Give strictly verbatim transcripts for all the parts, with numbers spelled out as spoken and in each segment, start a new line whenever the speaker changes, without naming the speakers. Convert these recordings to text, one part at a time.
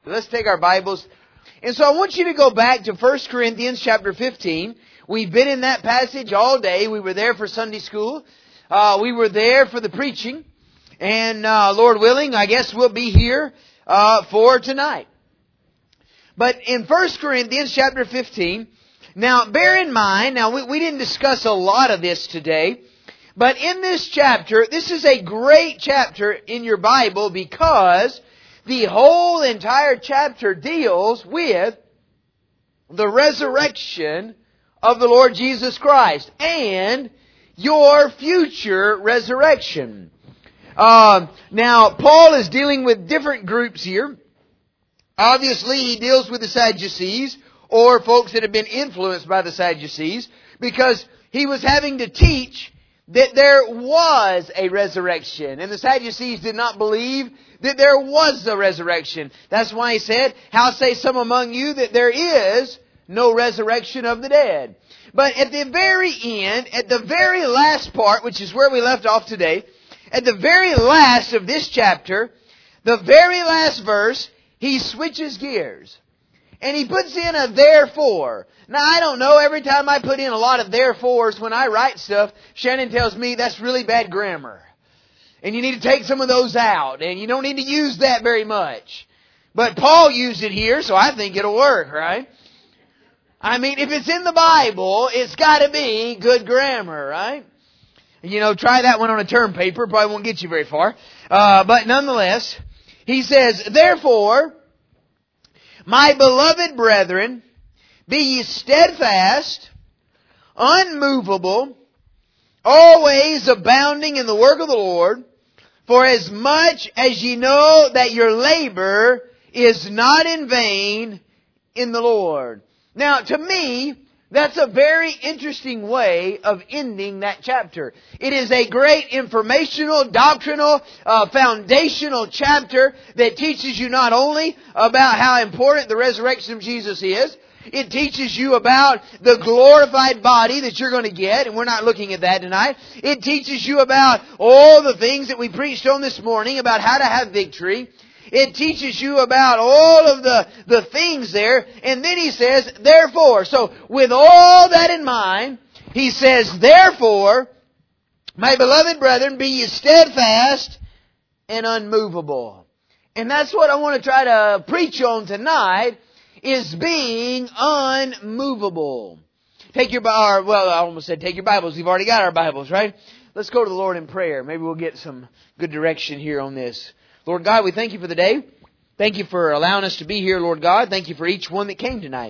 Let's take our Bibles. And so I want you to go back to First Corinthians chapter fifteen. We've been in that passage all day. We were there for Sunday school. Uh, we were there for the preaching. And uh, Lord willing, I guess we'll be here uh, for tonight. But in First Corinthians chapter fifteen, now bear in mind, now we, we didn't discuss a lot of this today, but in this chapter, this is a great chapter in your Bible because the whole entire chapter deals with the resurrection of the Lord Jesus Christ and your future resurrection. Uh, now, Paul is dealing with different groups here. Obviously, he deals with the Sadducees, or folks that have been influenced by the Sadducees, because he was having to teach that there was a resurrection. And the Sadducees did not believe that there was a resurrection. That's why he said, how say some among you that there is no resurrection of the dead? But at the very end, at the very last part, which is where we left off today, at the very last of this chapter, the very last verse, he switches gears. And he puts in a therefore. Now, I don't know, every time I put in a lot of therefores when I write stuff, Shannon tells me that's really bad grammar. And you need to take some of those out. And you don't need to use that very much. But Paul used it here, so I think it'll work, right? I mean, if it's in the Bible, it's got to be good grammar, right? You know, try that one on a term paper. Probably won't get you very far. Uh, but nonetheless, he says, therefore, my beloved brethren, be ye steadfast, unmovable, always abounding in the work of the Lord, for as much as ye know that your labor is not in vain in the Lord. Now, to me, that's a very interesting way of ending that chapter. It is a great informational, doctrinal, uh, foundational chapter that teaches you not only about how important the resurrection of Jesus is, it teaches you about the glorified body that you're going to get, and we're not looking at that tonight. It teaches you about all the things that we preached on this morning about how to have victory. It teaches you about all of the, the things there. And then he says, therefore. So with all that in mind, he says, therefore, my beloved brethren, be ye steadfast and unmovable. And that's what I want to try to preach on tonight, is being unmovable. Take your, or, well, I almost said take your Bibles. We've already got our Bibles, right? Let's go to the Lord in prayer. Maybe we'll get some good direction here on this. Lord God, we thank you for the day. Thank you for allowing us to be here, Lord God. Thank you for each one that came tonight.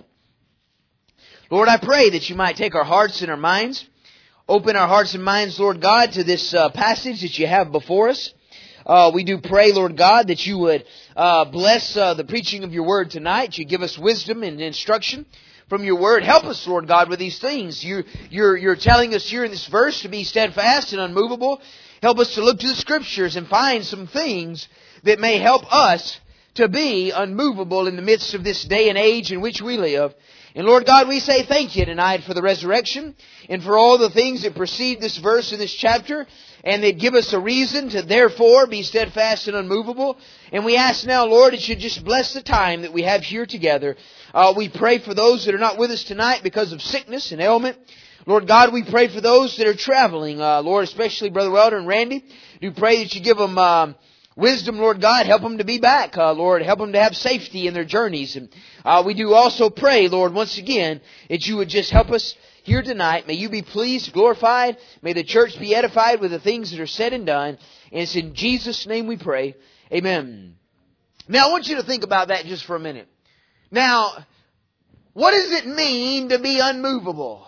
Lord, I pray that you might take our hearts and our minds, open our hearts and minds, Lord God, to this uh, passage that you have before us. Uh, we do pray, Lord God, that you would uh, bless uh, the preaching of your word tonight. You give us wisdom and instruction from your word. Help us, Lord God, with these things. You, you're, you're telling us here in this verse to be steadfast and unmovable. Help us to look to the Scriptures and find some things that may help us to be unmovable in the midst of this day and age in which we live. And Lord God, we say thank you tonight for the resurrection and for all the things that precede this verse in this chapter, and that give us a reason to therefore be steadfast and unmovable. And we ask now, Lord, that you just bless the time that we have here together. Uh, we pray for those that are not with us tonight because of sickness and ailment. Lord God, we pray for those that are traveling. Uh, Lord, especially Brother Welder and Randy. We pray that you give them um, wisdom, Lord God. Help them to be back, uh, Lord. Help them to have safety in their journeys. And uh, we do also pray, Lord, once again, that you would just help us here tonight. May you be pleased, glorified. May the church be edified with the things that are said and done. And it's in Jesus' name we pray. Amen. Now, I want you to think about that just for a minute. Now, what does it mean to be unmovable?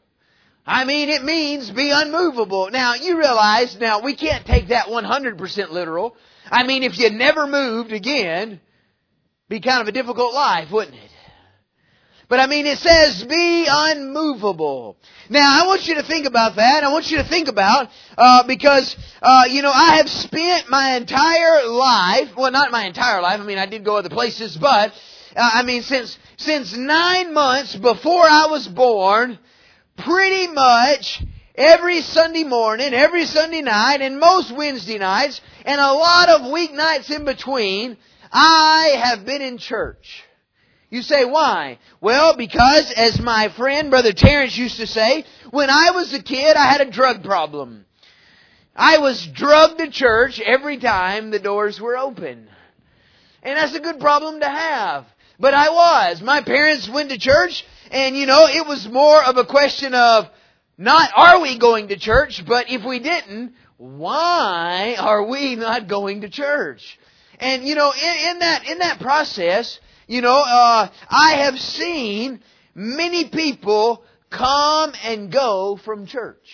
I mean, it means be unmovable. Now, you realize, now, we can't take that one hundred percent literal. I mean, if you never moved again, it'd be kind of a difficult life, wouldn't it? But I mean, it says be unmovable. Now, I want you to think about that. I want you to think about, uh, because, uh, you know, I have spent my entire life, well, not my entire life, I mean, I did go other places, but, uh, I mean, since, since nine months before I was born, pretty much every Sunday morning, every Sunday night, and most Wednesday nights, and a lot of weeknights in between, I have been in church. You say, why? Well, because as my friend Brother Terrence used to say, when I was a kid, I had a drug problem. I was drugged to church every time the doors were open. And that's a good problem to have. But I was. My parents went to church, and you know, it was more of a question of not are we going to church, but if we didn't, why are we not going to church? And you know, in, in that in that process, you know, uh, I have seen many people come and go from church.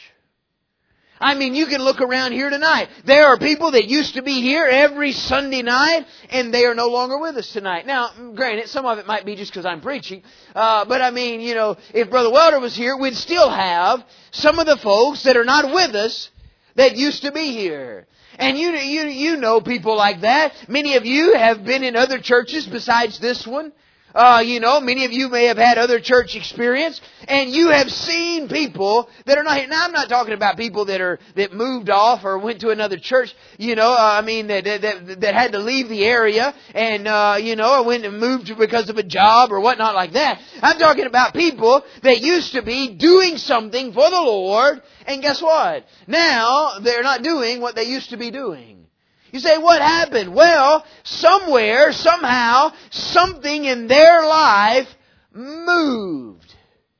I mean, you can look around here tonight. There are people that used to be here every Sunday night, and they are no longer with us tonight. Now, granted, some of it might be just because I'm preaching. Uh, but I mean, you know, if Brother Welder was here, we'd still have some of the folks that are not with us that used to be here. And you, you, you know people like that. Many of you have been in other churches besides this one. Uh, you know, many of you may have had other church experience, and you have seen people that are not here. Now, I'm not talking about people that are that moved off or went to another church. You know, uh, I mean that, that that had to leave the area, and uh, you know, or went and moved because of a job or whatnot like that. I'm talking about people that used to be doing something for the Lord, and guess what? Now they're not doing what they used to be doing. You say, what happened? Well, somewhere, somehow, something in their life moved.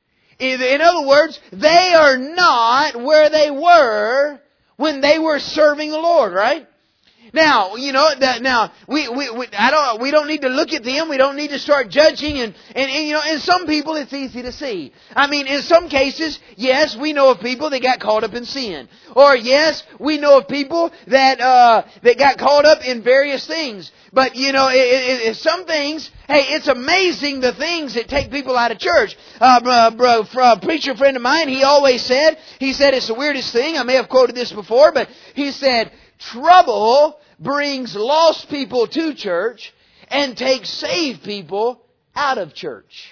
In other words, they are not where they were when they were serving the Lord, right? Now, you know, that now we, we we I don't we don't need to look at them. We don't need to start judging. And, and and you know, in some people it's easy to see. I mean, in some cases, yes, we know of people that got caught up in sin, or yes, we know of people that uh that got caught up in various things. But you know, it, it, it, some things. Hey, it's amazing the things that take people out of church. Uh, bro, bro, a preacher friend of mine, he always said, he said it's the weirdest thing. I may have quoted this before, but he said, trouble brings lost people to church and takes saved people out of church.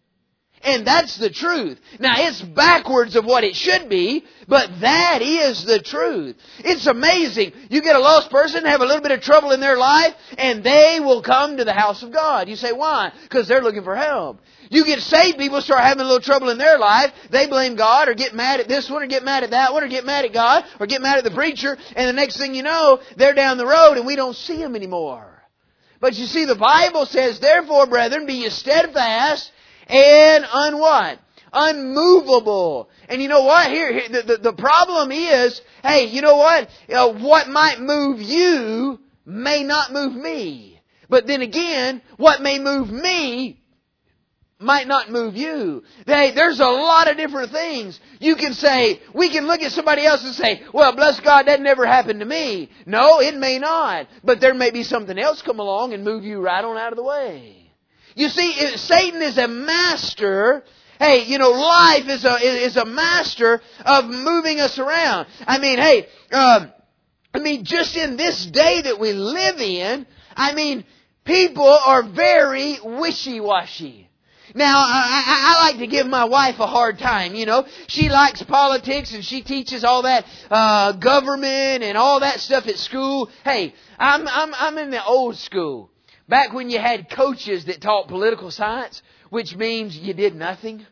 And that's the truth. Now, it's backwards of what it should be, but that is the truth. It's amazing. You get a lost person, have a little bit of trouble in their life, and they will come to the house of God. You say, why? Because they're looking for help. You get saved people start having a little trouble in their life. They blame God or get mad at this one or get mad at that one or get mad at God or get mad at the preacher. And the next thing you know, they're down the road and we don't see them anymore. But you see, the Bible says, therefore, brethren, be ye steadfast and un what? Unmovable. And you know what? Here, here the, the, the problem is, hey, you know what? Uh, what might move you may not move me. But then again, what may move me might not move you. Hey, there's a lot of different things. You can say, we can look at somebody else and say, well, bless God, that never happened to me. No, it may not. But there may be something else come along and move you right on out of the way. You see, if Satan is a master. Hey, you know, life is a is a master of moving us around. I mean, hey, um, I mean, just in this day that we live in, I mean, people are very wishy-washy. Now, I, I, I like to give my wife a hard time, you know. She likes politics and she teaches all that uh, government and all that stuff at school. Hey, I'm I'm I'm in the old school. Back when you had coaches that taught political science, which means you did nothing.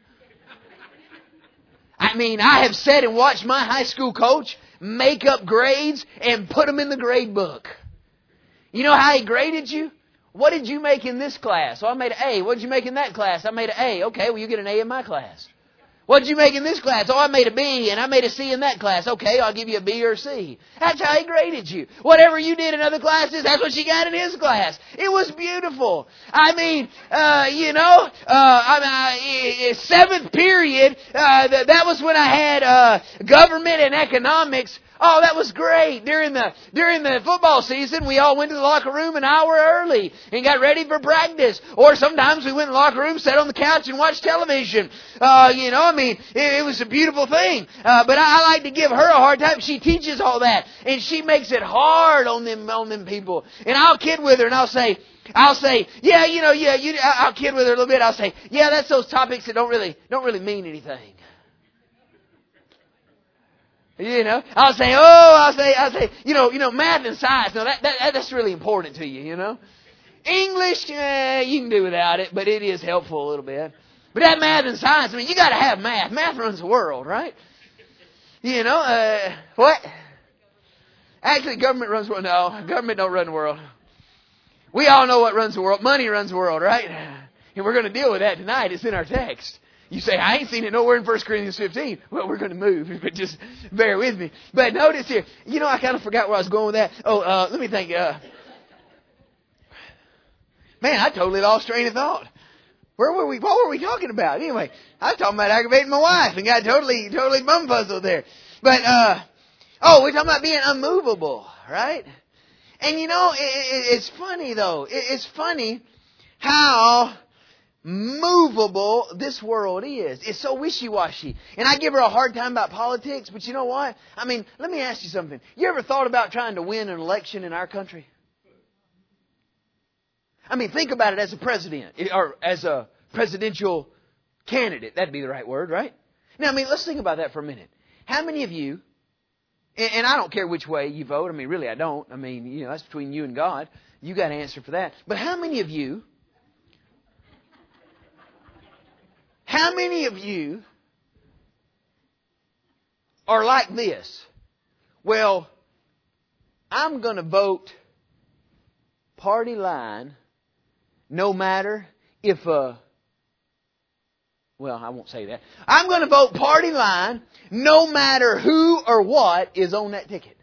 I mean, I have sat and watched my high school coach make up grades and put them in the grade book. You know how he graded you? What did you make in this class? Well, I made an A. What did you make in that class? I made an A. Okay, well, you get an A in my class. What did you make in this class? Oh, I made a B, and I made a C in that class. Okay, I'll give you a B or a C. That's how he graded you. Whatever you did in other classes, that's what she got in his class. It was beautiful. I mean, uh, you know, uh, I mean, uh, seventh period, uh, th- that was when I had uh, government and economics. Oh, that was great. During the during the football season, we all went to the locker room an hour early and got ready for practice. Or sometimes we went in the locker room, sat on the couch and watched television. Uh, you know, I mean, it, it was a beautiful thing. Uh, but I, I like to give her a hard time. She teaches all that, and she makes it hard on them on them people. And I'll kid with her, and I'll say, I'll say, yeah, you know, yeah, you. I'll kid with her a little bit. I'll say, yeah, that's those topics that don't really don't really mean anything. You know, I'll say, oh, I'll say, I'll say, you know, you know, math and science. No, that, that that's really important to you. You know, English, eh, you can do without it, but it is helpful a little bit. But that math and science, I mean, you got to have math. Math runs the world, right? You know, uh, what? Actually, government runs the world. No, government don't run the world. We all know what runs the world. Money runs the world, right? And we're going to deal with that tonight. It's in our text. You say, I ain't seen it nowhere in First Corinthians fifteen. Well, we're going to move, but just bear with me. But notice here, you know, I kind of forgot where I was going with that. Oh, uh, let me think. Uh, man, I totally lost train of thought. Where were we? What were we talking about? Anyway, I was talking about aggravating my wife and got totally, totally bumfuzzled there. But, uh, oh, we're talking about being unmovable, right? And you know, it, it, it's funny though. It, it's funny how movable this world is. It's so wishy-washy. And I give her a hard time about politics, but you know what? I mean, let me ask you something. You ever thought about trying to win an election in our country? I mean, think about it as a president, or as a presidential candidate. That'd be the right word, right? Now, I mean, let's think about that for a minute. How many of you, and I don't care which way you vote. I mean, really, I don't. I mean, you know, that's between you and God. You got to answer for that. But how many of you How many of you are like this? Well, I'm going to vote party line no matter if a... Well, I won't say that. I'm going to vote party line no matter who or what is on that ticket.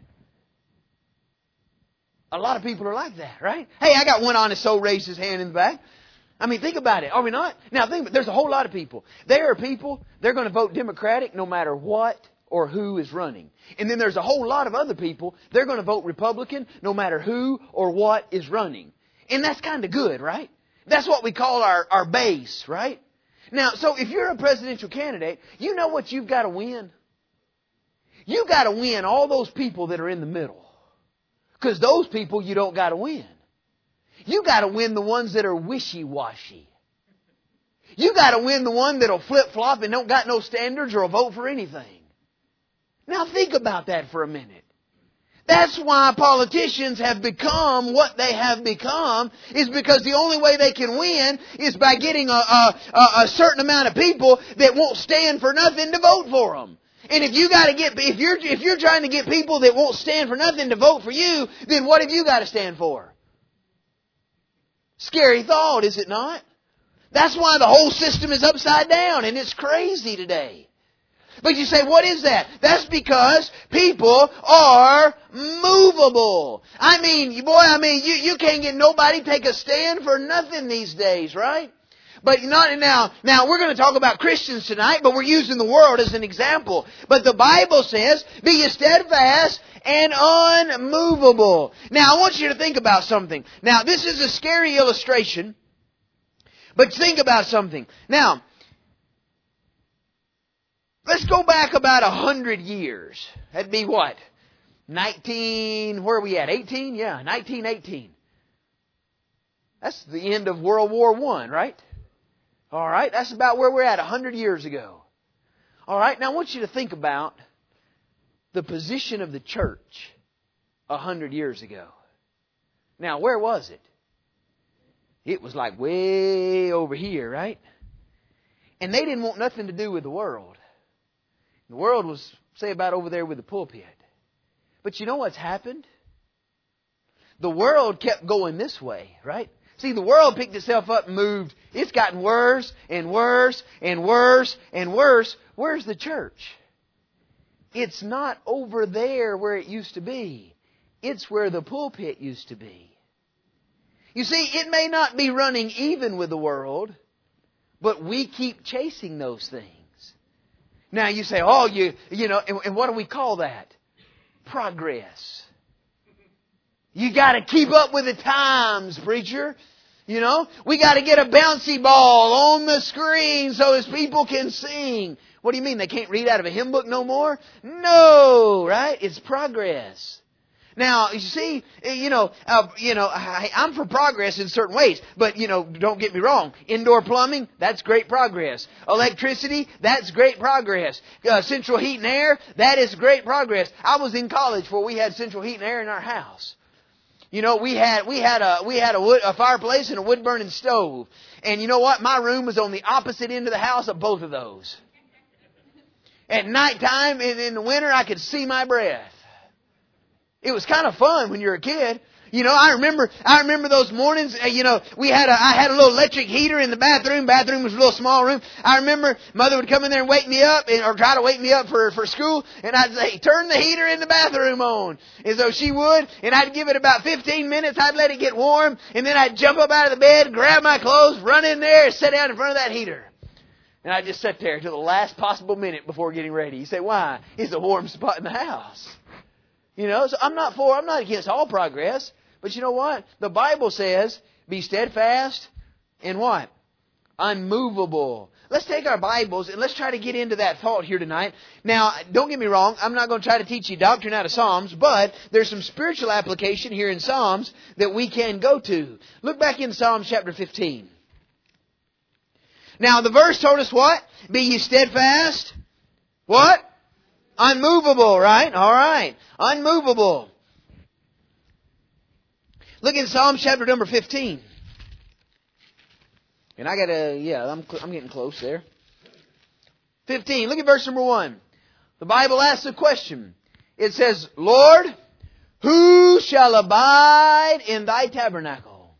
A lot of people are like that, right? Hey, I got one honest soul raised his hand in the back. I mean, think about it. Are we not? Now, think about it. There's a whole lot of people. There are people, they're going to vote Democratic no matter what or who is running. And then there's a whole lot of other people, they're going to vote Republican no matter who or what is running. And that's kind of good, right? That's what we call our, our base, right? Now, so if you're a presidential candidate, you know what you've got to win? You've got to win all those people that are in the middle. Because those people you don't got to win. You got to win the ones that are wishy-washy. You got to win the one that'll flip-flop and don't got no standards or will vote for anything. Now think about that for a minute. That's why politicians have become what they have become, is because the only way they can win is by getting a, a, a certain amount of people that won't stand for nothing to vote for them. And if you got to get, if you're if you're trying to get people that won't stand for nothing to vote for you, then what have you got to stand for? Scary thought, is it not? That's why the whole system is upside down and it's crazy today. But you say, what is that? That's because people are movable. I mean, boy, I mean, you, you can't get nobody take a stand for nothing these days, right? But not now, now we're going to talk about Christians tonight, but we're using the world as an example. But the Bible says, be ye steadfast and unmovable. Now I want you to think about something. Now this is a scary illustration, but think about something. Now, let's go back about a hundred years. That'd be what? Nineteen, where are we at? Eighteen? Yeah, nineteen eighteen. That's the end of World War One, right? All right, that's about where we're at a hundred years ago. All right, now I want you to think about the position of the church a hundred years ago. Now, where was it? It was like way over here, right? And they didn't want nothing to do with the world. The world was, say, about over there with the pulpit. But you know what's happened? The world kept going this way, right? See, the world picked itself up and moved. It's gotten worse and worse and worse and worse. Where's the church? It's not over there where it used to be. It's where the pulpit used to be. You see, it may not be running even with the world, but we keep chasing those things. Now you say, oh, you, you know, and, and what do we call that? Progress. You got to keep up with the times, preacher. You know, we got to get a bouncy ball on the screen so as people can sing. What do you mean? They can't read out of a hymn book no more? No, right? It's progress. Now, you see, you know, uh, you know, I, I'm for progress in certain ways, but you know, don't get me wrong. Indoor plumbing, that's great progress. Electricity, that's great progress. Uh, central heat and air, that is great progress. I was in college where we had central heat and air in our house. You know, we had we had a we had a wood a fireplace and a wood burning stove, and you know what? My room was on the opposite end of the house of both of those. At nighttime and in the winter, I could see my breath. It was kind of fun when you're a kid. You know, I remember, I remember those mornings, you know, we had a, I had a little electric heater in the bathroom. Bathroom was a little small room. I remember Mother would come in there and wake me up, and, or try to wake me up for, for school, and I'd say, turn the heater in the bathroom on. And so she would, and I'd give it about fifteen minutes, I'd let it get warm, and then I'd jump up out of the bed, grab my clothes, run in there, and sit down in front of that heater. And I'd just sit there until the last possible minute before getting ready. You say, why? It's a warm spot in the house. You know, so I'm not for, I'm not against all progress. But you know what? The Bible says, be steadfast and what? Unmovable. Let's take our Bibles and let's try to get into that thought here tonight. Now, don't get me wrong. I'm not going to try to teach you doctrine out of Psalms, but there's some spiritual application here in Psalms that we can go to. Look back in Psalms chapter fifteen. Now, the verse told us what? Be ye steadfast. What? Unmovable, right? All right. Unmovable. Look in Psalms chapter number fifteen. And I gotta, yeah, I'm, I'm getting close there. fifteen. Look at verse number one. The Bible asks a question. It says, Lord, who shall abide in thy tabernacle?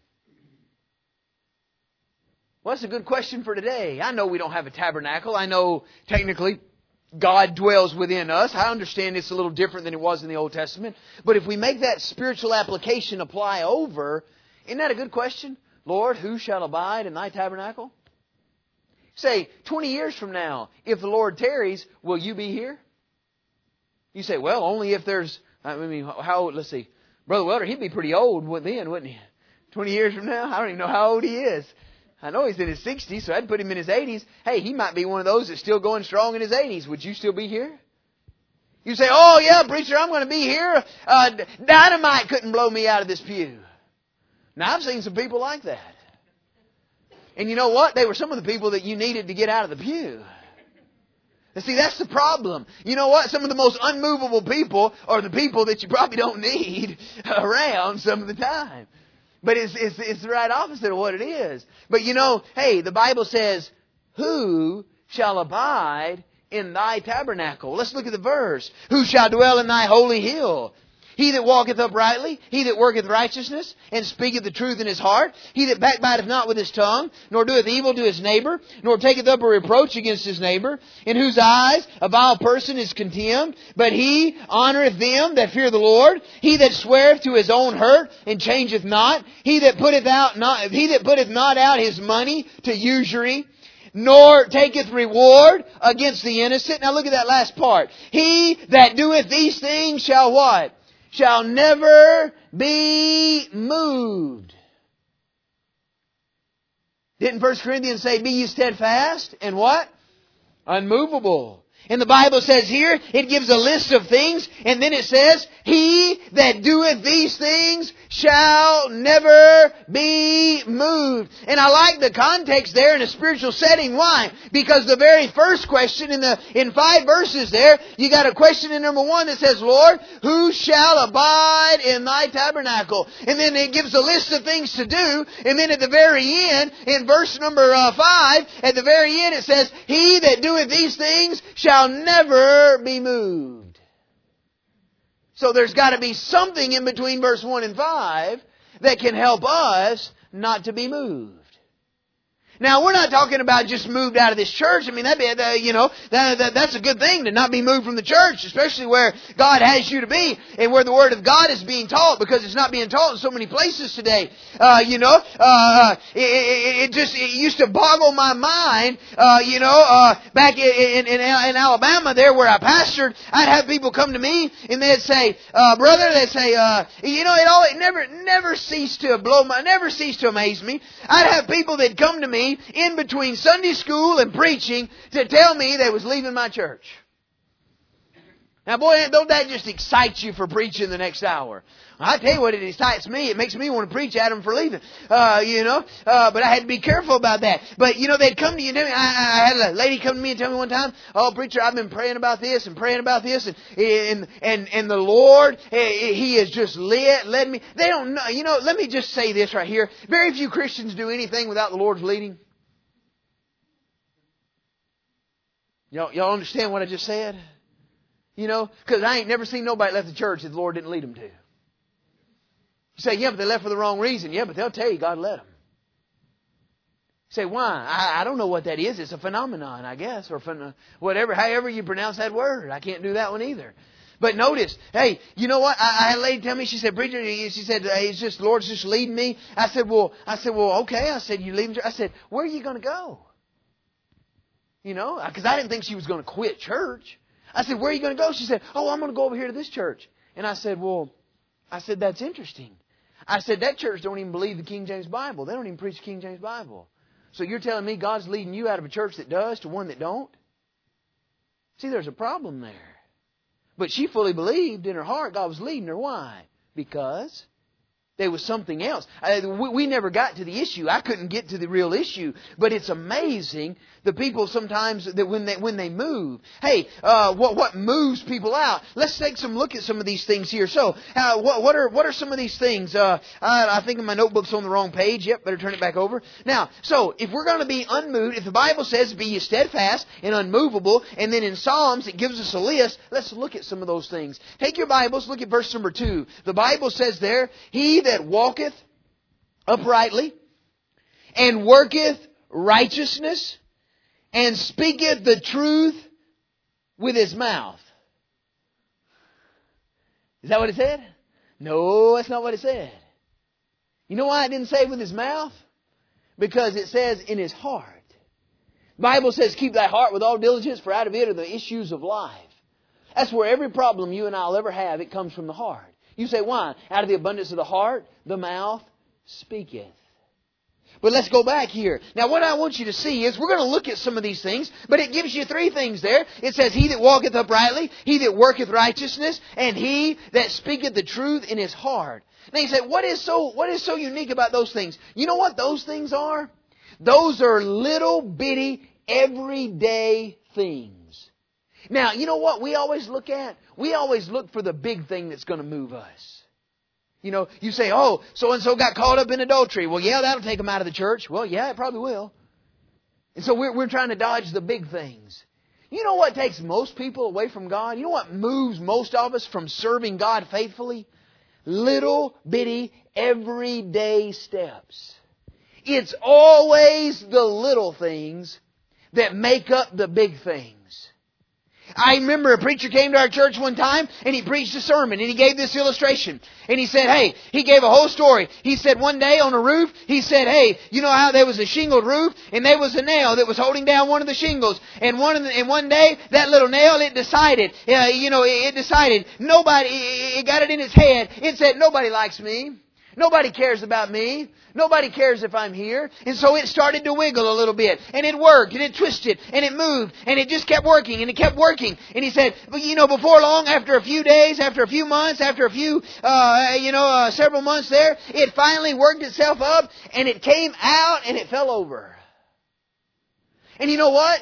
Well, that's a good question for today. I know we don't have a tabernacle. I know technically God dwells within us. I understand it's a little different than it was in the Old Testament. But if we make that spiritual application apply over, isn't that a good question? Lord, who shall abide in thy tabernacle? Say, twenty years from now, if the Lord tarries, will you be here? You say, well, only if there's, I mean, how old, let's see. Brother Welder, he'd be pretty old then, wouldn't he? twenty years from now? I don't even know how old he is. I know he's in his sixties, so I'd put him in his eighties. Hey, he might be one of those that's still going strong in his eighties. Would you still be here? You say, oh yeah, preacher, I'm going to be here. Uh, dynamite couldn't blow me out of this pew. Now, I've seen some people like that. And you know what? They were some of the people that you needed to get out of the pew. And see, that's the problem. You know what? Some of the most unmovable people are the people that you probably don't need around some of the time. But it's, it's, it's the right opposite of what it is. But you know, hey, the Bible says, who shall abide in thy tabernacle? Let's look at the verse. Who shall dwell in thy holy hill? He that walketh uprightly, he that worketh righteousness, and speaketh the truth in his heart, he that backbiteth not with his tongue, nor doeth evil to his neighbor, nor taketh up a reproach against his neighbor, in whose eyes a vile person is contemned, but he honoureth them that fear the Lord. He that sweareth to his own hurt, and changeth not, he that putteth out not, he that putteth not out his money to usury, nor taketh reward against the innocent. Now look at that last part. He that doeth these things shall what? Shall never be moved. Didn't First Corinthians say, be ye steadfast and what? Unmovable. And the Bible says here, it gives a list of things, and then it says, he that doeth these things shall never be moved. And I like the context there in a spiritual setting. Why? Because the very first question in the in five verses there, you got a question in number one that says, Lord, who shall abide in thy tabernacle? And then it gives a list of things to do. And then at the very end, in verse number uh, five, at the very end it says, he that doeth these things shall never be moved. So there's got to be something in between verse one and five that can help us not to be moved. Now, we're not talking about just moved out of this church. I mean, that'd be, you know, that, that, that's a good thing to not be moved from the church, especially where God has you to be and where the Word of God is being taught, because it's not being taught in so many places today. Uh, you know, uh, it, it, it just, it used to boggle my mind, uh, you know, uh, back in, in, in Alabama there where I pastored, I'd have people come to me and they'd say, uh, brother, they'd say, uh, you know, it all, it never, never ceased to blow my, never ceased to amaze me. I'd have people that come to me in between Sunday school and preaching to tell me they was leaving my church. Now, boy, don't that just excite you for preaching the next hour? I tell you what, it excites me. It makes me want to preach at them for leaving. Uh, you know, uh, but I had to be careful about that. But, you know, they'd come to you and tell me, I, I had a lady come to me and tell me one time, oh, preacher, I've been praying about this and praying about this, and and and, and the Lord, He has just led, led me. They don't know, you know, let me just say this right here. Very few Christians do anything without the Lord's leading. Y'all, y'all understand what I just said? You know, because I ain't never seen nobody left the church that the Lord didn't lead them to. You say, yeah, but they left for the wrong reason. Yeah, but they'll tell you God led them. You say, why? I, I don't know what that is. It's a phenomenon, I guess, or phen- whatever, however you pronounce that word. I can't do that one either. But notice, hey, you know what? I, I had a lady tell me, she said, preacher, she said, hey, it's just, the Lord's just leading me. I said, well, I said, well, okay. I said, you leaving church? I said, where are you going to go? You know, because I didn't think she was going to quit church. I said, where are you going to go? She said, oh, I'm going to go over here to this church. And I said, well, I said, that's interesting. I said, that church don't even believe the King James Bible. They don't even preach the King James Bible. So you're telling me God's leading you out of a church that does to one that don't? See, there's a problem there. But she fully believed in her heart God was leading her. Why? Because there was something else. I, we, we never got to the issue. I couldn't get to the real issue. But it's amazing the people sometimes that when they when they move. Hey, uh, what what moves people out? Let's take some look at some of these things here. So, uh, what what are what are some of these things? Uh, I, I think my notebook's on the wrong page. Yep, better turn it back over. Now, so if we're going to be unmoved, if the Bible says be ye steadfast and unmovable, and then in Psalms it gives us a list. Let's look at some of those things. Take your Bibles, look at verse number two. The Bible says there, he that walketh uprightly and worketh righteousness and speaketh the truth with his mouth. Is that what it said? No, that's not what it said. You know why it didn't say with his mouth? Because it says in his heart. The Bible says, keep thy heart with all diligence, for out of it are the issues of life. That's where every problem you and I will ever have, it comes from the heart. You say, why? Out of the abundance of the heart, the mouth speaketh. But let's go back here. Now what I want you to see is, we're going to look at some of these things, but it gives you three things there. It says, he that walketh uprightly, he that worketh righteousness, and he that speaketh the truth in his heart. Now you say, what is so, what is so unique about those things? You know what those things are? Those are little bitty, everyday things. Now, you know what we always look at? We always look for the big thing that's going to move us. You know, you say, oh, so-and-so got caught up in adultery. Well, yeah, that'll take them out of the church. Well, yeah, it probably will. And so we're, we're trying to dodge the big things. You know what takes most people away from God? You know what moves most of us from serving God faithfully? Little bitty, everyday steps. It's always the little things that make up the big things. I remember a preacher came to our church one time and he preached a sermon and he gave this illustration. And he said, hey, he gave a whole story. He said one day on a roof, he said, hey, you know how there was a shingled roof and there was a nail that was holding down one of the shingles. And one of the, and one day that little nail, it decided, uh, you know, it, it decided, nobody, it, it got it in its head. It said, nobody likes me. Nobody cares about me. Nobody cares if I'm here. And so it started to wiggle a little bit. And it worked. And it twisted. And it moved. And it just kept working. And it kept working. And he said, but you know, before long, after a few days, after a few months, after a few, uh, you know, uh, several months there, it finally worked itself up. And it came out and it fell over. And you know what?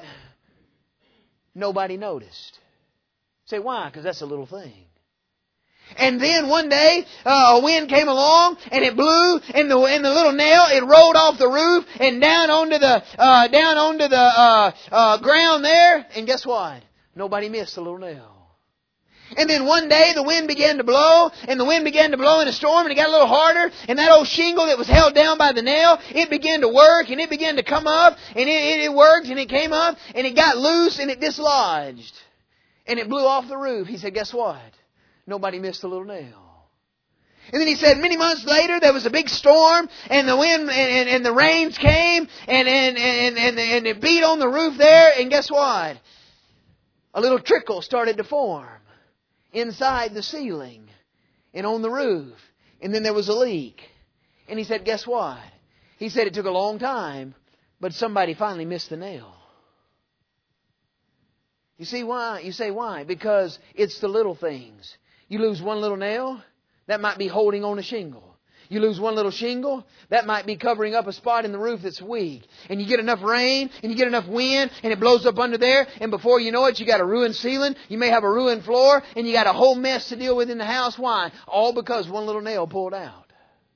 Nobody noticed. Say, why? Because that's a little thing. And then one day, uh, a wind came along, and it blew, and the and the little nail, it rolled off the roof and down onto the uh, down onto the uh, uh, ground there. And guess what? Nobody missed the little nail. And then one day the wind began to blow, and the wind began to blow in a storm, and it got a little harder, and that old shingle that was held down by the nail, it began to work, and it began to come up, and it, it, it worked, and it came up, and it got loose, and it dislodged. And it blew off the roof. He said, guess what? Nobody missed the little nail. And then he said, many months later, there was a big storm, and the wind and, and, and the rains came, and, and, and, and, and it beat on the roof there, and guess what? A little trickle started to form inside the ceiling and on the roof. And then there was a leak. And he said, guess what? He said it took a long time, but somebody finally missed the nail. You see why? You say why? Because it's the little things. You lose one little nail, that might be holding on a shingle. You lose one little shingle, that might be covering up a spot in the roof that's weak. And you get enough rain, and you get enough wind, and it blows up under there, and before you know it, you got a ruined ceiling, you may have a ruined floor, and you got a whole mess to deal with in the house. Why? All because one little nail pulled out.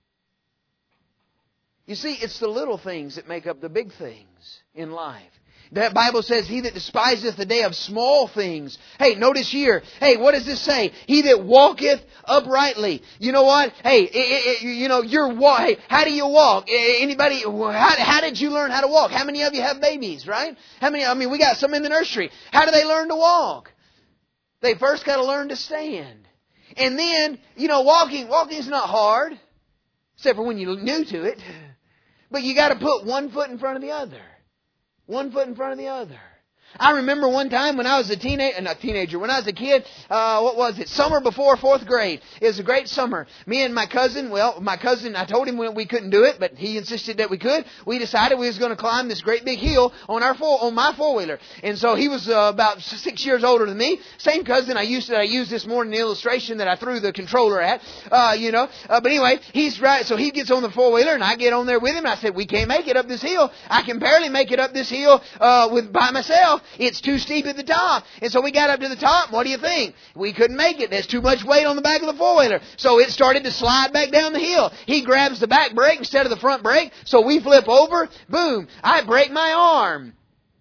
You see, it's the little things that make up the big things in life. That Bible says, he that despiseth the day of small things. Hey, notice here. Hey, what does this say? He that walketh uprightly. You know what? Hey, it, it, you know, you're walk. Hey, how do you walk? Anybody? How, how did you learn how to walk? How many of you have babies, right? How many? I mean, we got some in the nursery. How do they learn to walk? They first got to learn to stand. And then, you know, walking, walking is not hard. Except for when you're new to it. But you got to put one foot in front of the other. One foot in front of the other. I remember one time when I was a teenager, not teenager, when I was a kid, uh, what was it? Summer before fourth grade. It was a great summer. Me and my cousin, well, my cousin, I told him we couldn't do it, but he insisted that we could. We decided we was going to climb this great big hill on our four, on my four-wheeler. And so he was uh, about six years older than me. Same cousin I used to, I used this morning in the illustration that I threw the controller at, uh, you know. Uh, but anyway, he's right, so he gets on the four-wheeler and I get on there with him. And I said, we can't make it up this hill. I can barely make it up this hill, uh, with, by myself. It's too steep at the top. And so we got up to the top. What do you think? We couldn't make it. There's too much weight on the back of the four-wheeler. So it started to slide back down the hill. He grabs the back brake instead of the front brake. So we flip over. Boom. I break my arm.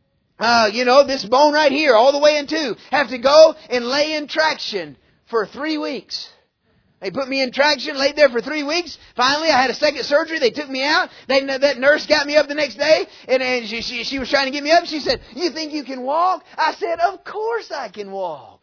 Uh, you know, this bone right here, all the way in two. Have to go and lay in traction for three weeks. They put me in traction, laid there for three weeks. Finally, I had a second surgery. They took me out. They, that nurse got me up the next day, and, and she, she, she was trying to get me up. She said, you think you can walk? I said, of course I can walk.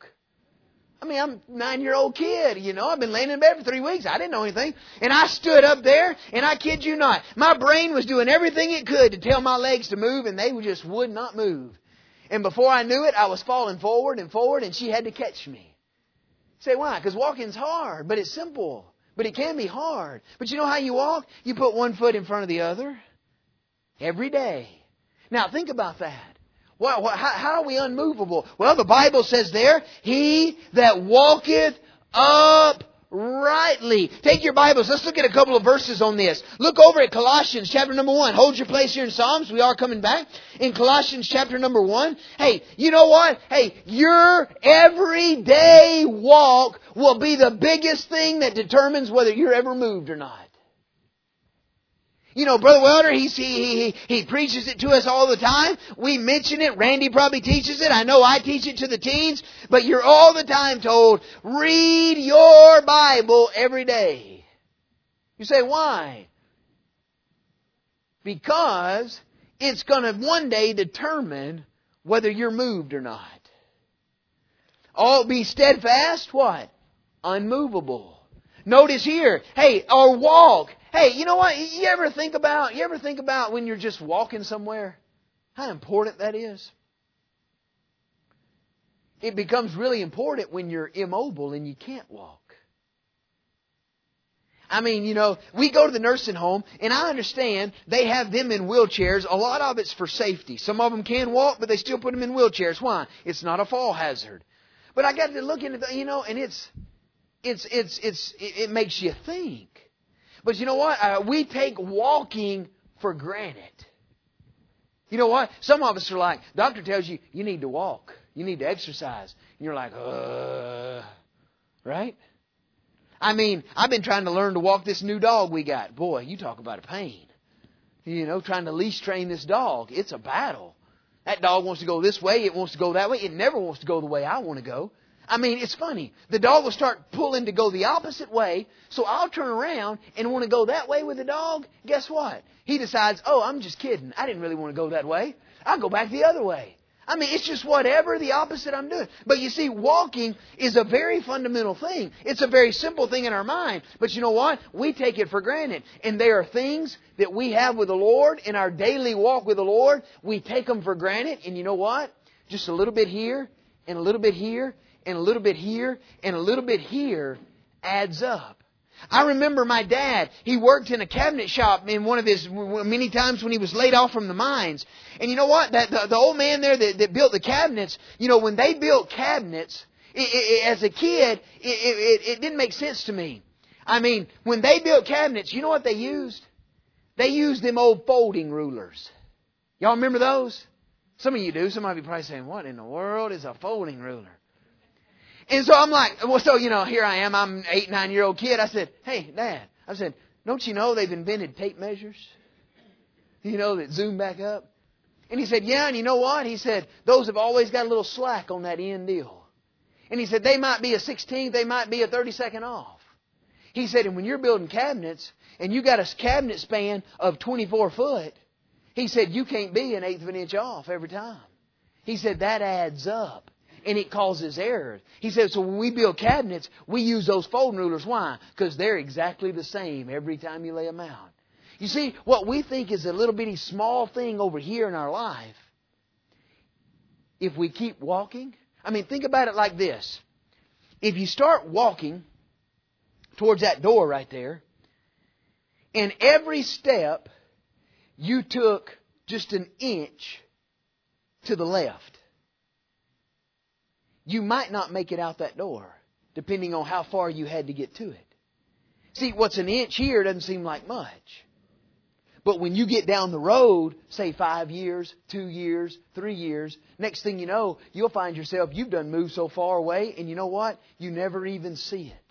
I mean, I'm a nine-year-old kid, you know. I've been laying in bed for three weeks. I didn't know anything. And I stood up there, and I kid you not, my brain was doing everything it could to tell my legs to move, and they just would not move. And before I knew it, I was falling forward and forward, and she had to catch me. Say why? Because walking's hard, but it's simple. But it can be hard. But you know how you walk? You put one foot in front of the other every day. Now think about that. Well, how, how are we unmovable? Well, the Bible says there, he that walketh uprightly. Take your Bibles. Let's look at a couple of verses on this. Look over at Colossians chapter number one. Hold your place here in Psalms. We are coming back. In Colossians chapter number one. Hey, you know what? Hey, your everyday walk will be the biggest thing that determines whether you're ever moved or not. You know, Brother Welder, he, he, he, he preaches it to us all the time. We mention it. Randy probably teaches it. I know I teach it to the teens. But you're all the time told, read your Bible every day. You say, why? Because it's going to one day determine whether you're moved or not. Oh, be steadfast, what? Unmovable. Notice here, hey, or walk. Hey, you know what? You ever think about, you ever think about when you're just walking somewhere? How important that is? It becomes really important when you're immobile and you can't walk. I mean, you know, we go to the nursing home, and I understand they have them in wheelchairs. A lot of it's for safety. Some of them can walk, but they still put them in wheelchairs. Why? It's not a fall hazard. But I got to look into the, you know, and it's, it's, it's, it's, it makes you think. But you know what? Uh, we take walking for granted. You know what? Some of us are like, doctor tells you, you need to walk. You need to exercise. And you're like, uh, right? I mean, I've been trying to learn to walk this new dog we got. Boy, you talk about a pain. You know, trying to leash train this dog. It's a battle. That dog wants to go this way. It wants to go that way. It never wants to go the way I want to go. I mean, it's funny. The dog will start pulling to go the opposite way. So I'll turn around and want to go that way with the dog. Guess what? He decides, oh, I'm just kidding. I didn't really want to go that way. I'll go back the other way. I mean, it's just whatever, the opposite I'm doing. But you see, walking is a very fundamental thing. It's a very simple thing in our mind. But you know what? We take it for granted. And there are things that we have with the Lord in our daily walk with the Lord. We take them for granted. And you know what? Just a little bit here and a little bit here and a little bit here and a little bit here adds up. I remember my dad, he worked in a cabinet shop in one of his, many times when he was laid off from the mines. And you know what? That the, the old man there that, that built the cabinets, you know, when they built cabinets, it, it, as a kid, it, it, it didn't make sense to me. I mean, when they built cabinets, you know what they used? They used them old folding rulers. Y'all remember those? Some of you do. Some of you probably saying, what in the world is a folding ruler? And so I'm like, well, so, you know, here I am. I'm an eight, nine-year-old kid. I said, hey, Dad. I said, don't you know they've invented tape measures? You know, that zoom back up? And he said, yeah, and you know what? He said, those have always got a little slack on that end deal. And he said, they might be a sixteenth, they might be a thirty-second off. He said, and when you're building cabinets, and you got a cabinet span of twenty-four foot, he said, you can't be an eighth of an inch off every time. He said, that adds up. And it causes errors. He said, so when we build cabinets, we use those folding rulers. Why? Because they're exactly the same every time you lay them out. You see, what we think is a little bitty small thing over here in our life, if we keep walking, I mean, think about it like this. If you start walking towards that door right there, and every step you took just an inch to the left, you might not make it out that door, depending on how far you had to get to it. See, what's an inch here doesn't seem like much. But when you get down the road, say five years, two years, three years, next thing you know, you'll find yourself, you've done moved so far away, and you know what? You never even see it.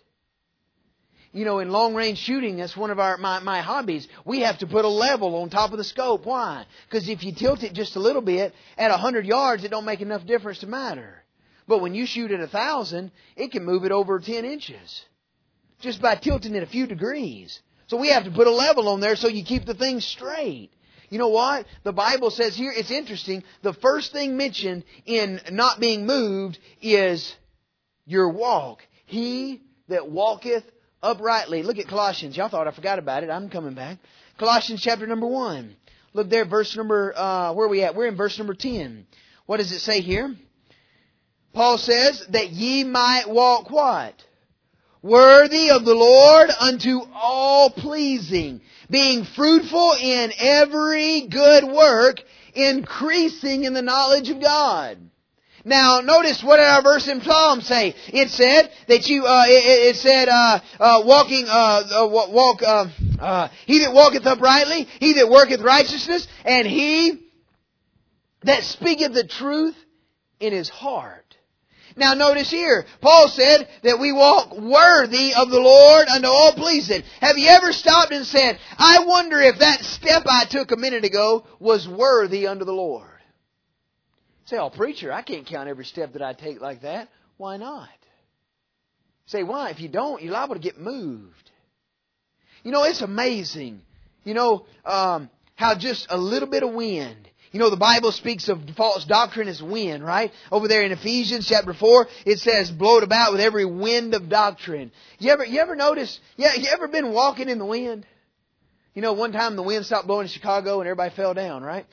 You know, in long-range shooting, that's one of our my, my hobbies. We have to put a level on top of the scope. Why? Because if you tilt it just a little bit, at one hundred yards, it don't make enough difference to matter. But when you shoot at a thousand, it can move it over ten inches. Just by tilting it a few degrees. So we have to put a level on there so you keep the thing straight. You know what? The Bible says here, it's interesting, the first thing mentioned in not being moved is your walk. He that walketh uprightly. Look at Colossians. Y'all thought I forgot about it. I'm coming back. Colossians chapter number one. Look there, verse number, uh, where are we at? We're in verse number ten. What does it say here? Paul says that ye might walk what? Worthy of the Lord unto all pleasing, being fruitful in every good work, increasing in the knowledge of God. Now, notice what did our verse in Psalm say? It said that you, uh, it, it said, uh, uh, walking, uh, uh walk, uh, uh, he that walketh uprightly, he that worketh righteousness, and he that speaketh the truth in his heart. Now notice here, Paul said that we walk worthy of the Lord unto all pleasing. Have you ever stopped and said, I wonder if that step I took a minute ago was worthy unto the Lord? Say, oh preacher, I can't count every step that I take like that. Why not? Say, why? If you don't, you're liable to get moved. You know, it's amazing. You know, um, how just a little bit of wind. You know, the Bible speaks of false doctrine as wind, right? Over there in Ephesians chapter four, it says, blow it about with every wind of doctrine. You ever, you ever notice, yeah, you ever been walking in the wind? You know, one time the wind stopped blowing in Chicago and everybody fell down, right?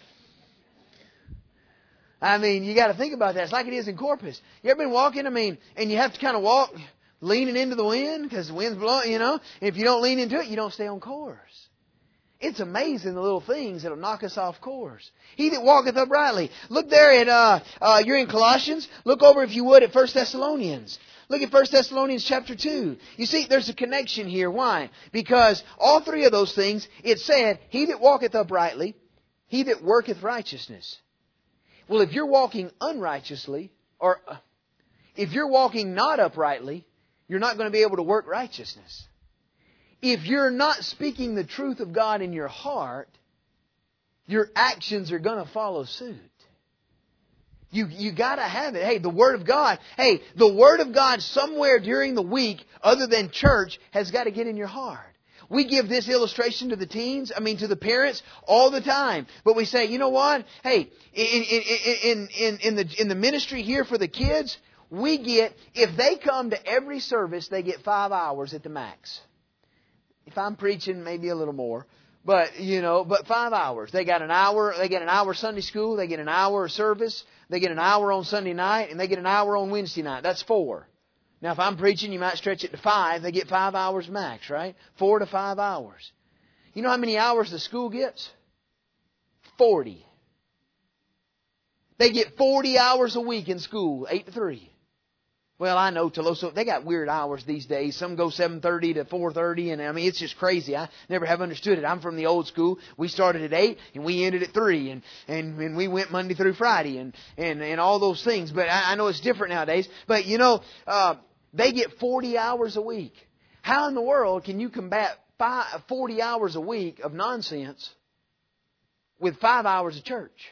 I mean, you got to think about that. It's like it is in Corpus. You ever been walking, I mean, and you have to kind of walk leaning into the wind because the wind's blowing, you know? If you don't lean into it, you don't stay on course. It's amazing the little things that'll knock us off course. He that walketh uprightly. Look there at, uh, uh, you're in Colossians. Look over, if you would, at First Thessalonians. Look at First Thessalonians chapter two. You see, there's a connection here. Why? Because all three of those things, it said, he that walketh uprightly, he that worketh righteousness. Well, if you're walking unrighteously, or uh, if you're walking not uprightly, you're not going to be able to work righteousness. If you're not speaking the truth of God in your heart, your actions are going to follow suit. You, you got to have it. Hey, the Word of God, hey, the Word of God somewhere during the week, other than church, has got to get in your heart. We give this illustration to the teens, I mean to the parents, all the time. But we say, you know what? Hey, in, in, in, in, in, the, in the ministry here for the kids, we get, if they come to every service, they get five hours at the max. If I'm preaching, maybe a little more. But, you know, but five hours. They got an hour, they get an hour Sunday school, they get an hour of service, they get an hour on Sunday night, and they get an hour on Wednesday night. That's four. Now, if I'm preaching, you might stretch it to five. They get five hours max, right? Four to five hours. You know how many hours the school gets? Forty. They get forty hours a week in school, eight to three. Well, I know Toloso, they got weird hours these days. Some go seven thirty to four thirty, and I mean, it's just crazy. I never have understood it. I'm from the old school. We started at eight, and we ended at three, and, and, and we went Monday through Friday, and, and, and all those things. But I, I know it's different nowadays. But, you know, uh, they get forty hours a week. How in the world can you combat five, forty hours a week of nonsense with five hours of church?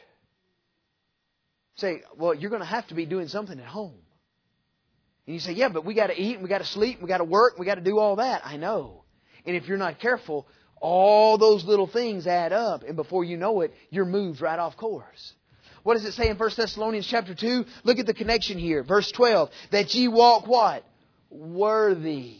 Say, well, you're going to have to be doing something at home. And you say, yeah, but we got to eat, and we got to sleep, and we got to work, and we got to do all that. I know. And if you're not careful, all those little things add up, and before you know it, you're moved right off course. What does it say in First Thessalonians chapter two? Look at the connection here. Verse twelve. That ye walk what? Worthy.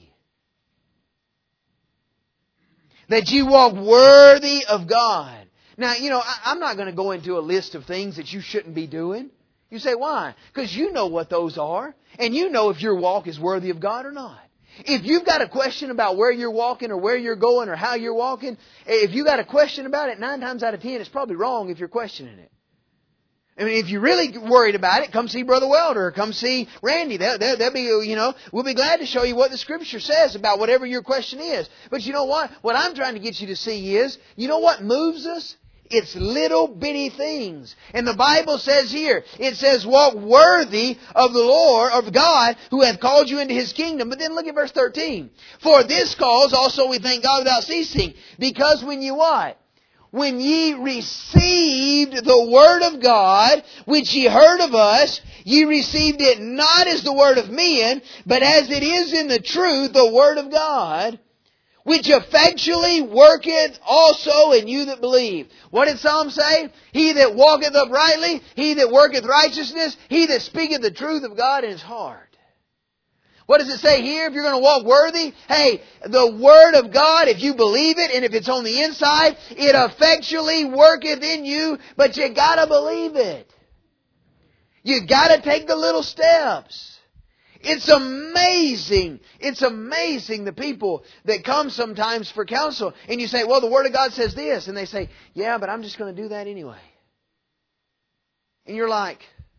That ye walk worthy of God. Now, you know, I'm not going to go into a list of things that you shouldn't be doing. You say, why? Because you know what those are. And you know if your walk is worthy of God or not. If you've got a question about where you're walking or where you're going or how you're walking, if you've got a question about it, nine times out of ten, it's probably wrong if you're questioning it. I mean, if you're really worried about it, come see Brother Welder or come see Randy. They'll, they'll, they'll be, you know, we'll be glad to show you what the Scripture says about whatever your question is. But you know what? What I'm trying to get you to see is, you know what moves us? It's little bitty things. And the Bible says here, it says, walk worthy of the Lord, of God, who hath called you into His kingdom. But then look at verse thirteen. For this cause also we thank God without ceasing. Because when you what? When ye received the word of God, which ye heard of us, ye received it not as the word of men, but as it is in the truth, the word of God, which effectually worketh also in you that believe. What did Psalm say? He that walketh uprightly, he that worketh righteousness, he that speaketh the truth of God in his heart. What does it say here? If you're going to walk worthy, hey, the Word of God, if you believe it and if it's on the inside, it effectually worketh in you, but you got to believe it. You got to take the little steps. It's amazing. It's amazing the people that come sometimes for counsel. And you say, well, the Word of God says this. And they say, yeah, but I'm just going to do that anyway. And you're like,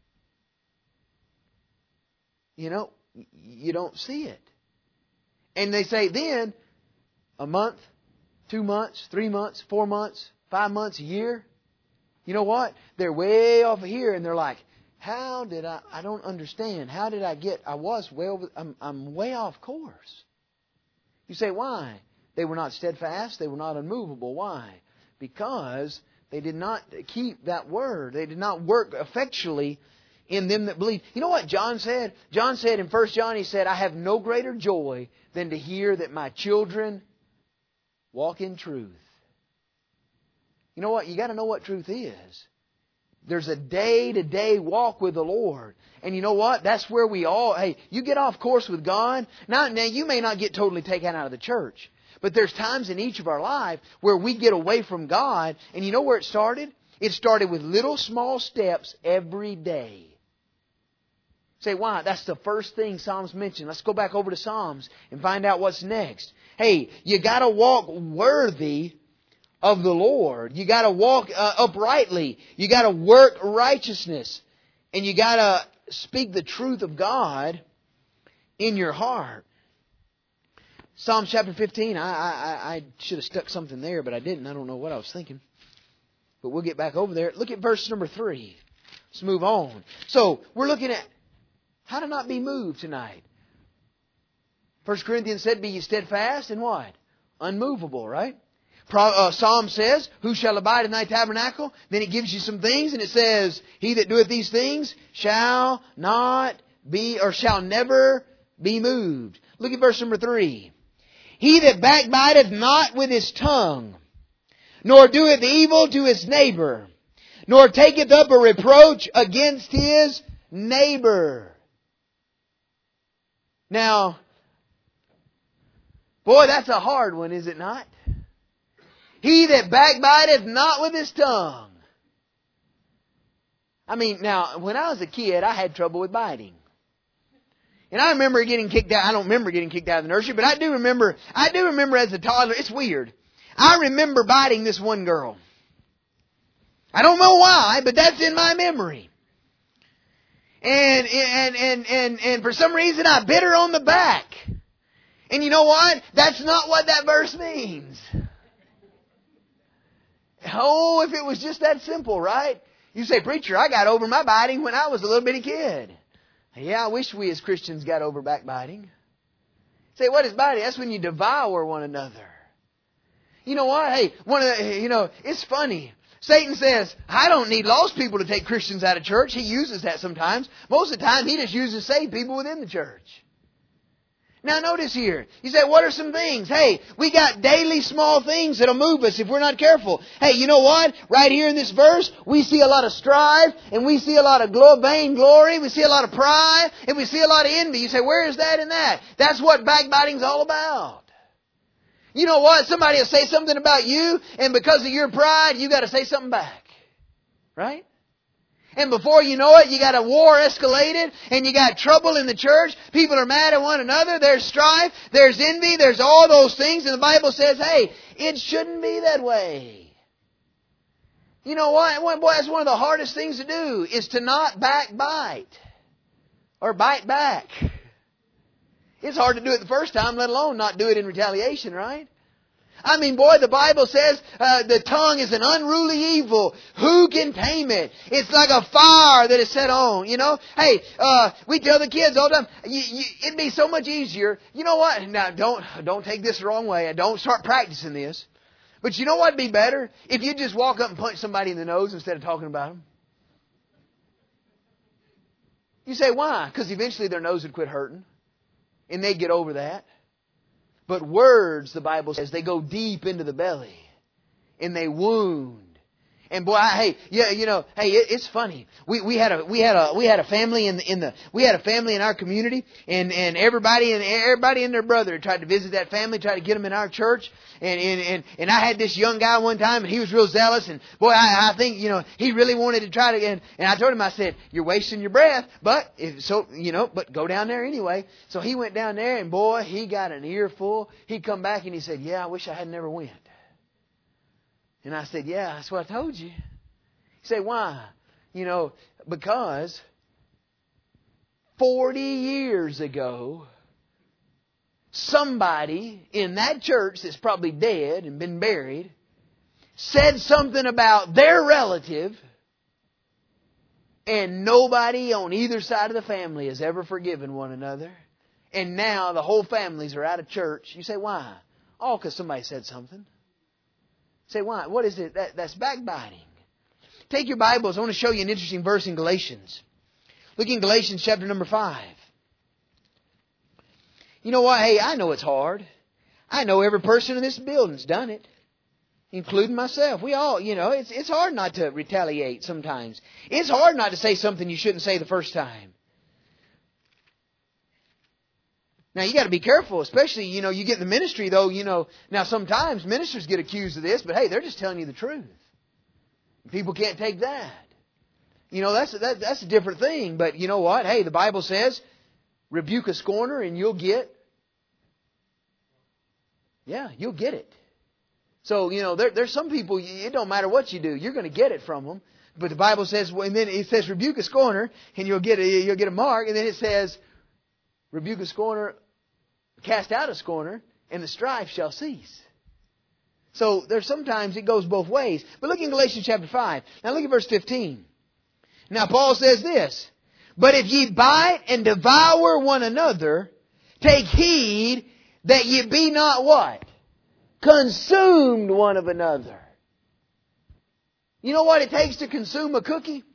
you know, you don't see it. And they say, then, a month, two months, three months, four months, five months, a year. You know what? They're way off here and they're like, how did I, I don't understand. How did I get, I was way over, I'm, I'm way off course. You say, why? They were not steadfast. They were not unmovable. Why? Because they did not keep that word. They did not work effectually in them that believe. You know what John said? John said in First John, he said, I have no greater joy than to hear that my children walk in truth. You know what? You got to know what truth is. There's a day-to-day walk with the Lord. And you know what? That's where we all, hey, you get off course with God. Now, now you may not get totally taken out of the church. But there's times in each of our life where we get away from God. And you know where it started? It started with little small steps every day. Say, why? That's the first thing Psalms mention. Let's go back over to Psalms and find out what's next. Hey, you got to walk worthy of the Lord. You got to walk uh, uprightly. You got to work righteousness. And you got to speak the truth of God in your heart. Psalms chapter fifteen. I, I, I should have stuck something there, but I didn't. I don't know what I was thinking. But we'll get back over there. Look at verse number three. Let's move on. So, we're looking at how to not be moved tonight. First Corinthians said, be ye steadfast and what? Unmovable, right? Pro, uh, Psalm says, who shall abide in thy tabernacle? Then it gives you some things and it says, he that doeth these things shall not be, or shall never be moved. Look at verse number three. He that backbiteth not with his tongue, nor doeth evil to his neighbor, nor taketh up a reproach against his neighbor. Now, boy, that's a hard one, is it not? He that backbiteth not with his tongue. I mean, now, when I was a kid, I had trouble with biting. And I remember getting kicked out. I don't remember getting kicked out of the nursery, but I do remember, I do remember as a toddler, it's weird. I remember biting this one girl. I don't know why, but that's in my memory. And, and, and, and, and for some reason I bit her on the back. And you know what? That's not what that verse means. Oh, if it was just that simple, right? You say, preacher, I got over my biting when I was a little bitty kid. Yeah, I wish we as Christians got over backbiting. Say, what is biting? That's when you devour one another. You know what? Hey, one of the, you know, it's funny. Satan says, I don't need lost people to take Christians out of church. He uses that sometimes. Most of the time, he just uses saved people within the church. Now notice here. You say, what are some things? Hey, we got daily small things that'll move us if we're not careful. Hey, you know what? Right here in this verse, we see a lot of strife, and we see a lot of glo- vain glory, we see a lot of pride, and we see a lot of envy. You say, where is that in that? That's what backbiting's all about. You know what? Somebody will say something about you, and because of your pride, you got to say something back. Right? And before you know it, you got a war escalated, and you got trouble in the church. People are mad at one another. There's strife. There's envy. There's all those things. And the Bible says, hey, it shouldn't be that way. You know what? Boy, that's one of the hardest things to do, is to not backbite. Or bite back. It's hard to do it the first time, let alone not do it in retaliation, right? I mean, boy, the Bible says uh, the tongue is an unruly evil. Who can tame it? It's like a fire that is set on, you know. Hey, uh, we tell the kids all the time, you, you, it'd be so much easier. You know what? Now, don't don't take this the wrong way. Don't start practicing this. But you know what'd be better? If you just walk up and punch somebody in the nose instead of talking about them. You say, why? Because eventually their nose would quit hurting. And they'd get over that. But words, the Bible says, they go deep into the belly. And they wound. And boy, I, hey, yeah, you know, hey, it, it's funny. We we had a we had a we had a family in the in the we had a family in our community, and and everybody and everybody and their brother tried to visit that family, tried to get them in our church. And and and, and I had this young guy one time, and he was real zealous. And boy, I, I think you know he really wanted to try to. And, and I told him, I said, "You're wasting your breath." But if so, you know, but go down there anyway. So he went down there, and boy, he got an earful. He come back and he said, "Yeah, I wish I had never went." And I said, yeah, that's what I told you. You say, why? You know, because forty years ago, somebody in that church that's probably dead and been buried said something about their relative, and nobody on either side of the family has ever forgiven one another. And now the whole families are out of church. You say, why? Oh, because somebody said something. Say, why? What is it? That, that's backbiting. Take your Bibles. I want to show you an interesting verse in Galatians. Look in Galatians chapter number five. You know what? Hey, I know it's hard. I know every person in this building's done it, including myself. We all, you know, it's it's hard not to retaliate sometimes. It's hard not to say something you shouldn't say the first time. Now, you got to be careful, especially, you know, you get in the ministry, though, you know. Now, sometimes ministers get accused of this, but hey, they're just telling you the truth. People can't take that. You know, that's that, that's a different thing. But you know what? Hey, the Bible says, rebuke a scorner and you'll get, yeah, you'll get it. So, you know, there, there's some people, it don't matter what you do, you're going to get it from them. But the Bible says, and then it says, rebuke a scorner and you'll get a, you'll get a mark. And then it says, rebuke a scorner, cast out a scorner, and the strife shall cease. So there's sometimes it goes both ways. But look in Galatians chapter five. Now look at verse fifteen. Now Paul says this, but if ye bite and devour one another, take heed that ye be not what? Consumed one of another. You know what it takes to consume a cookie?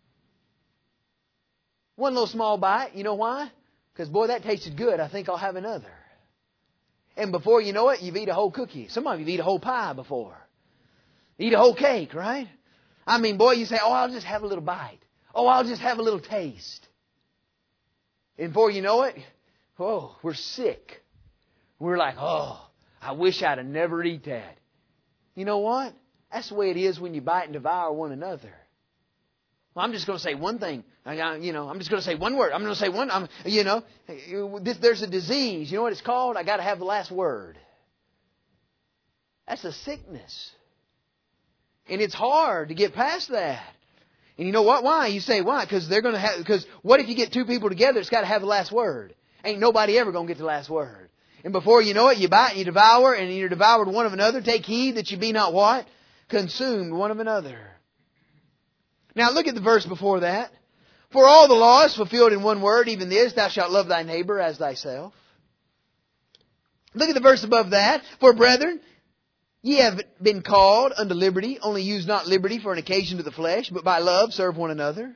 One little small bite. You know why? Because, boy, that tasted good. I think I'll have another. And before you know it, you've eaten a whole cookie. Some of you have eaten a whole pie before. Eat a whole cake, right? I mean, boy, you say, oh, I'll just have a little bite. Oh, I'll just have a little taste. And before you know it, oh, we're sick. We're like, oh, I wish I'd have never eat that. You know what? That's the way it is when you bite and devour one another. Well, I'm just going to say one thing. I, you know, I'm just going to say one word. I'm going to say one. I'm, you know, this, there's a disease. You know what it's called? I got to have the last word. That's a sickness. And it's hard to get past that. And you know what? Why? You say, why? Because they're going to have, because what if you get two people together, it's got to have the last word. Ain't nobody ever going to get the last word. And before you know it, you bite, you devour, and you're devoured one of another. Take heed that you be not what? Consumed one of another. Now look at the verse before that. For all the law is fulfilled in one word, even this, thou shalt love thy neighbor as thyself. Look at the verse above that. For brethren, ye have been called unto liberty, only use not liberty for an occasion to the flesh, but by love serve one another.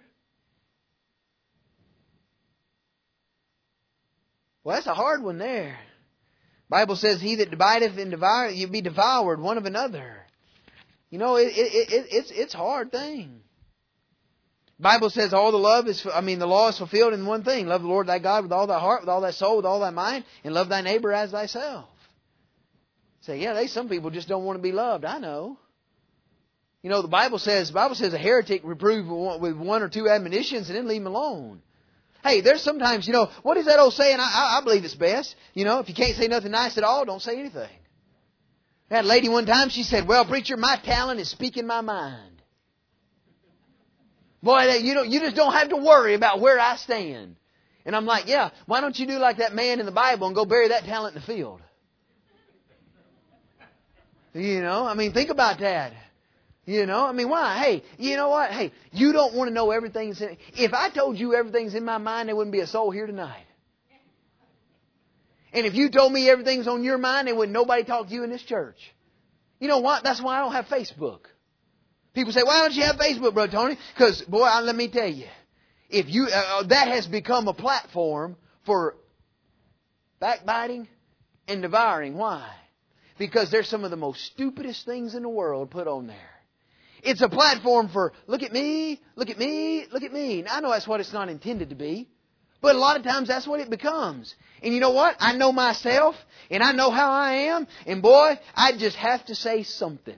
Well, that's a hard one there. The Bible says, he that divideth and devoureth, you be devoured one of another. You know, it, it, it, it's it's a hard thing. The Bible says all the love is, I mean, the law is fulfilled in one thing. Love the Lord thy God with all thy heart, with all thy soul, with all thy mind, and love thy neighbor as thyself. Say, yeah, they some people just don't want to be loved. I know. You know, the Bible says, the Bible says a heretic reprove with one or two admonitions and then leave him alone. Hey, there's sometimes, you know, what is that old saying? I, I, I believe it's best. You know, if you can't say nothing nice at all, don't say anything. I had a lady one time, she said, well, preacher, my talent is speaking my mind. Boy, you know, you just don't have to worry about where I stand. And I'm like, yeah, why don't you do like that man in the Bible and go bury that talent in the field? You know, I mean, think about that. You know, I mean, why? Hey, you know what? Hey, you don't want to know everything that's in it. If I told you everything's in my mind, there wouldn't be a soul here tonight. And if you told me everything's on your mind, there wouldn't nobody talk to you in this church. You know what? That's why I don't have Facebook. People say, why don't you have Facebook, Brother Tony? Because, boy, let me tell you, if you uh, that has become a platform for backbiting and devouring. Why? Because there's some of the most stupidest things in the world put on there. It's a platform for, look at me, look at me, look at me. Now, I know that's what it's not intended to be. But a lot of times that's what it becomes. And you know what? I know myself, and I know how I am. And boy, I just have to say something.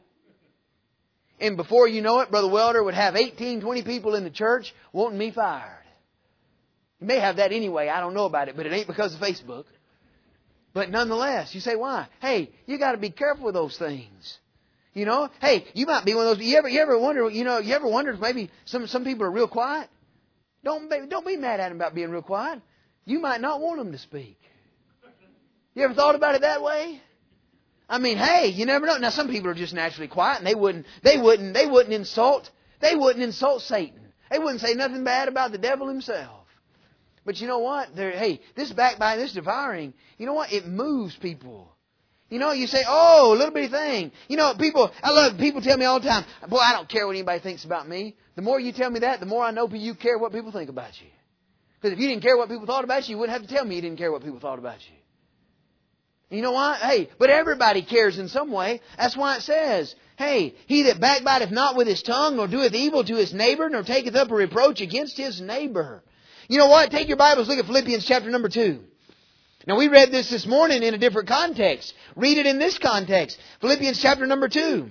And before you know it, Brother Welder would have eighteen, twenty people in the church wanting me fired. You may have that anyway. I don't know about it, but it ain't because of Facebook. But nonetheless, you say, why? Hey, you got to be careful with those things. You know, hey, you might be one of those. You ever, you ever wonder? You know, you ever wonder if maybe some some people are real quiet? Don't be, don't be mad at them about being real quiet. You might not want them to speak. You ever thought about it that way? I mean, hey, you never know. Now, some people are just naturally quiet, and they wouldn't, they wouldn't, they wouldn't insult, they wouldn't insult Satan. They wouldn't say nothing bad about the devil himself. But you know what? They're, hey, this backbiting, this devouring, you know what? It moves people. You know, you say, oh, a little bitty thing. You know, people, I love, people tell me all the time, boy, I don't care what anybody thinks about me. The more you tell me that, the more I know you care what people think about you. Because if you didn't care what people thought about you, you wouldn't have to tell me you didn't care what people thought about you. You know what? Hey, but everybody cares in some way. That's why it says, hey, he that backbiteth not with his tongue, nor doeth evil to his neighbor, nor taketh up a reproach against his neighbor. You know what? Take your Bibles, look at Philippians chapter number two. Now, we read this this morning in a different context. Read it in this context. Philippians chapter number two.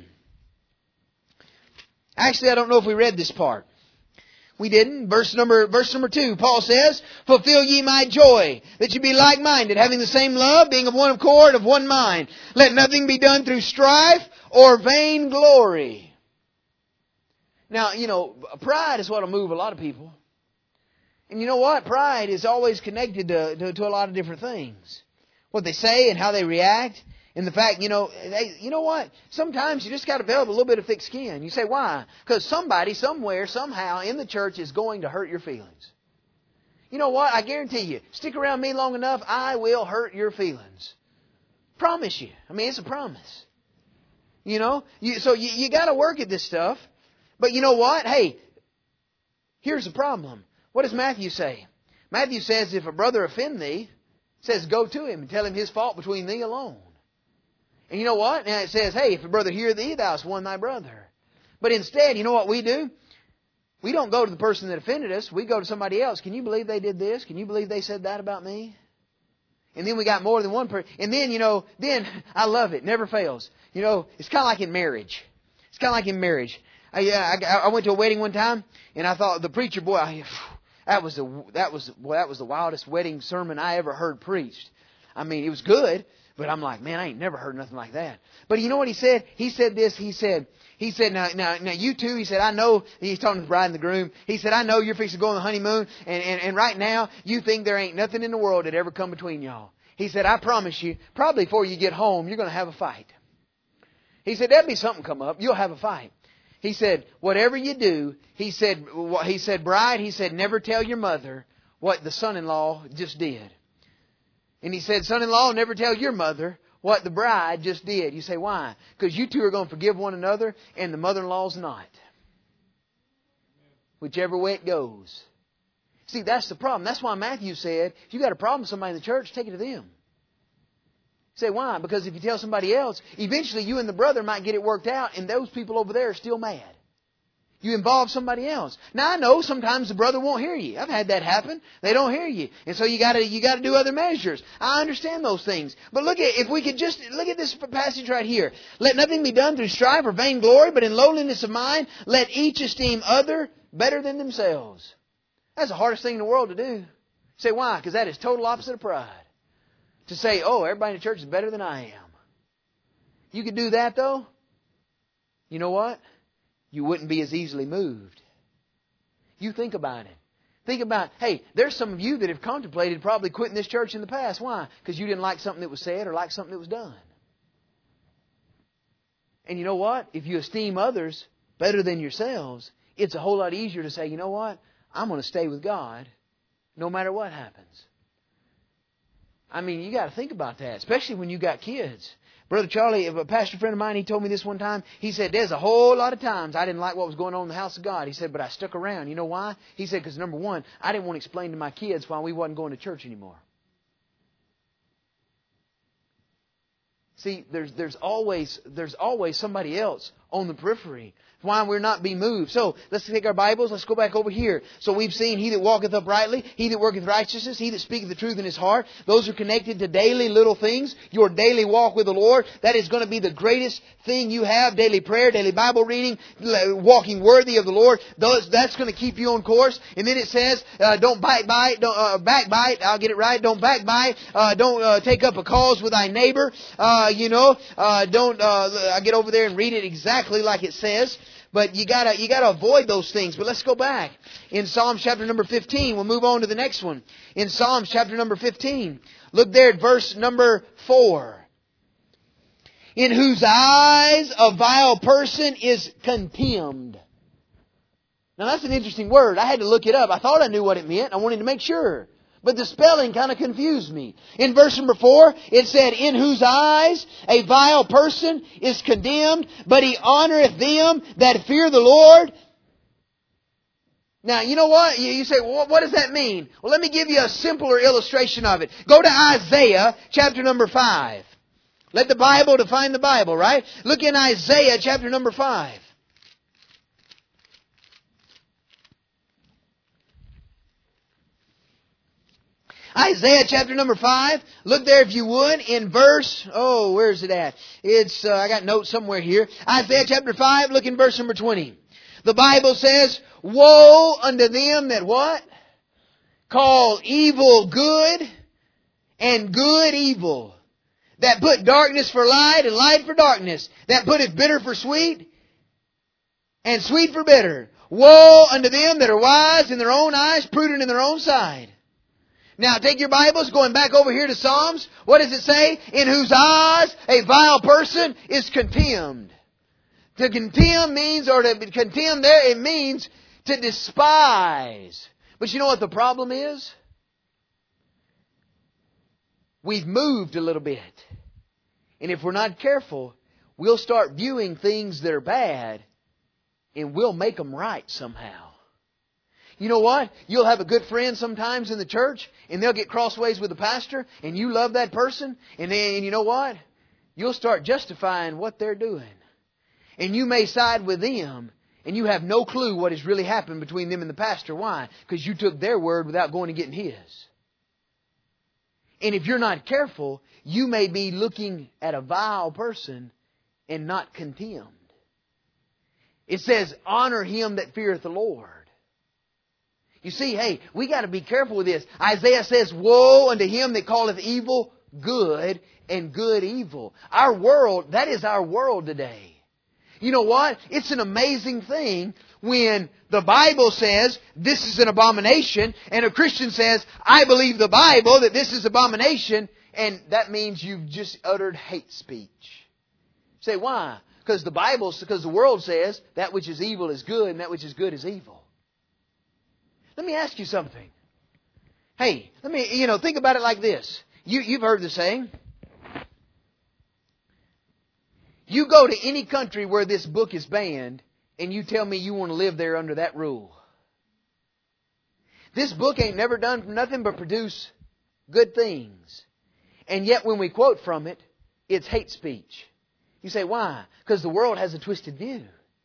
Actually, I don't know if we read this part. We didn't. Verse number, verse number two, Paul says, fulfill ye my joy, that ye be like-minded, having the same love, being of one accord, of one mind. Let nothing be done through strife or vain glory. Now, you know, pride is what will move a lot of people. And you know what? Pride is always connected to, to, to a lot of different things. What they say and how they react. And the fact, you know, they, you know what? Sometimes you just got to develop a little bit of thick skin. You say, why? Because somebody, somewhere, somehow in the church is going to hurt your feelings. You know what? I guarantee you, stick around me long enough, I will hurt your feelings. Promise you. I mean, it's a promise. You know? You, so you, you got to work at this stuff. But you know what? Hey, here's the problem. What does Matthew say? Matthew says, if a brother offend thee, says, go to him and tell him his fault between thee alone. And you know what? Now it says, hey, if a brother hear thee, thou hast won thy brother. But instead, you know what we do? We don't go to the person that offended us. We go to somebody else. Can you believe they did this? Can you believe they said that about me? And then we got more than one person. And then, you know, then, I love it. Never fails. You know, it's kind of like in marriage. It's kind of like in marriage. I, yeah, I, I went to a wedding one time, and I thought the preacher, boy, I, that was the that was boy, that was the wildest wedding sermon I ever heard preached. I mean, it was good, but I'm like, man, I ain't never heard nothing like that. But you know what he said? He said this. He said, he said, now, now, now, you two. He said, I know. He's talking to the bride and the groom. He said, I know you're fixing to go on the honeymoon, and and and right now you think there ain't nothing in the world that ever come between y'all. He said, I promise you, probably before you get home, you're going to have a fight. He said, there'll be something come up. You'll have a fight. He said, whatever you do, he said, he said, bride, he said, never tell your mother what the son-in-law just did. And he said, son-in-law, never tell your mother what the bride just did. You say, why? Because you two are going to forgive one another and the mother-in-law's not. Whichever way it goes. See, that's the problem. That's why Matthew said, if you got a problem with somebody in the church, take it to them. Say, why? Because if you tell somebody else, eventually you and the brother might get it worked out, and those people over there are still mad. You involve somebody else. Now I know sometimes the brother won't hear you. I've had that happen. They don't hear you. And so you gotta, you gotta do other measures. I understand those things. But look at, if we could just, look at this passage right here. Let nothing be done through strife or vainglory, but in lowliness of mind, let each esteem other better than themselves. That's the hardest thing in the world to do. Say, why? Because that is total opposite of pride. To say, oh, everybody in the church is better than I am. You could do that though. You know what? You wouldn't be as easily moved. You think about it. Think about, hey, there's some of you that have contemplated probably quitting this church in the past. Why? Because you didn't like something that was said or like something that was done. And you know what? If you esteem others better than yourselves, it's a whole lot easier to say, you know what? I'm going to stay with God no matter what happens. I mean, you got to think about that, especially when you got kids. Brother Charlie, a pastor friend of mine, he told me this one time. He said, there's a whole lot of times I didn't like what was going on in the house of God. He said, but I stuck around. You know why? He said, because number one, I didn't want to explain to my kids why we wasn't going to church anymore. See, there's there's always there's always somebody else on the periphery. Why we're not being moved. So let's take our Bibles. Let's go back over here. So we've seen he that walketh uprightly, he that worketh righteousness, he that speaketh the truth in his heart. Those are connected to daily little things. Your daily walk with the Lord. That is going to be the greatest thing you have. Daily prayer, daily Bible reading, walking worthy of the Lord. Those, that's going to keep you on course. And then it says, uh, don't bite, bite, don't uh, backbite. I'll get it right. Don't backbite. Uh, don't uh, take up a cause with thy neighbor. Uh, you know, uh, don't. Uh, I get over there and read it exactly like it says. But you gotta, you gotta avoid those things. But let's go back. In Psalms chapter number fifteen, we'll move on to the next one. In Psalms chapter number fifteen, look there at verse number four. In whose eyes a vile person is contemned. Now that's an interesting word. I had to look it up. I thought I knew what it meant. I wanted to make sure. But the spelling kind of confused me. In verse number four, it said, in whose eyes a vile person is condemned, but he honoreth them that fear the Lord. Now, you know what? You say, well, what does that mean? Well, let me give you a simpler illustration of it. Go to Isaiah chapter number five. Let the Bible define the Bible, right? Look in Isaiah chapter number five. Isaiah chapter number five. Look there if you would in verse, oh, where's it at? It's, uh, I got notes somewhere here. Isaiah chapter five, look in verse number twenty. The Bible says, woe unto them that what? Call evil good and good evil. That put darkness for light and light for darkness. That putteth bitter for sweet and sweet for bitter. Woe unto them that are wise in their own eyes, prudent in their own sight. Now take your Bibles, going back over here to Psalms. What does it say? In whose eyes a vile person is contemned. To contemn means, or to contemn there, it means to despise. But you know what the problem is? We've moved a little bit. And if we're not careful, we'll start viewing things that are bad and we'll make them right somehow. You know what? You'll have a good friend sometimes in the church and they'll get crossways with the pastor and you love that person. And then, and you know what? You'll start justifying what they're doing. And you may side with them and you have no clue what has really happened between them and the pastor. Why? Because you took their word without going and getting his. And if you're not careful, you may be looking at a vile person and not contemned. It says, honor him that feareth the Lord. You see, hey, we got to be careful with this. Isaiah says, woe unto him that calleth evil good and good evil. Our world, that is our world today. You know what? It's an amazing thing when the Bible says this is an abomination and a Christian says, I believe the Bible that this is abomination, and that means you've just uttered hate speech. Say, why? Because the Bible, because the world says that which is evil is good and that which is good is evil. Let me ask you something. Hey, let me, you know, think about it like this. You, you've heard the saying. You go to any country where this book is banned, and you tell me you want to live there under that rule. This book ain't never done nothing but produce good things. And yet when we quote from it, it's hate speech. You say, why? Because the world has a twisted view.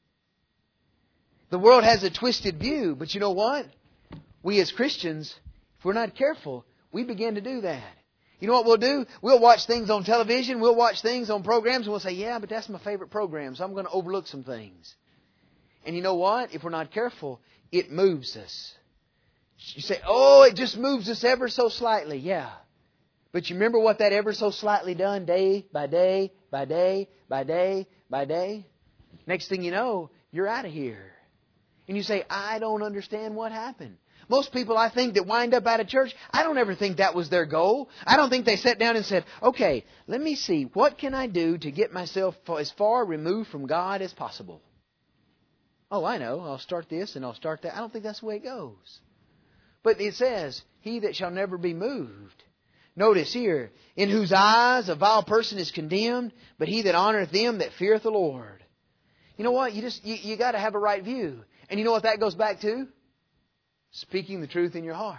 The world has a twisted view. But you know what? We as Christians, if we're not careful, we begin to do that. You know what we'll do? We'll watch things on television. We'll watch things on programs. And we'll say, yeah, but that's my favorite program, so I'm going to overlook some things. And you know what? If we're not careful, it moves us. You say, oh, it just moves us ever so slightly. Yeah. But you remember what that ever so slightly done day by day, by day, by day, by day? Next thing you know, you're out of here. And you say, I don't understand what happened. Most people, I think, that wind up out of church, I don't ever think that was their goal. I don't think they sat down and said, okay, let me see, what can I do to get myself as far removed from God as possible? Oh, I know, I'll start this and I'll start that. I don't think that's the way it goes. But it says, he that shall never be moved. Notice here, in whose eyes a vile person is condemned, but he that honoreth them that feareth the Lord. You know what? You just you, you got to have a right view. And you know what that goes back to? Speaking the truth in your heart.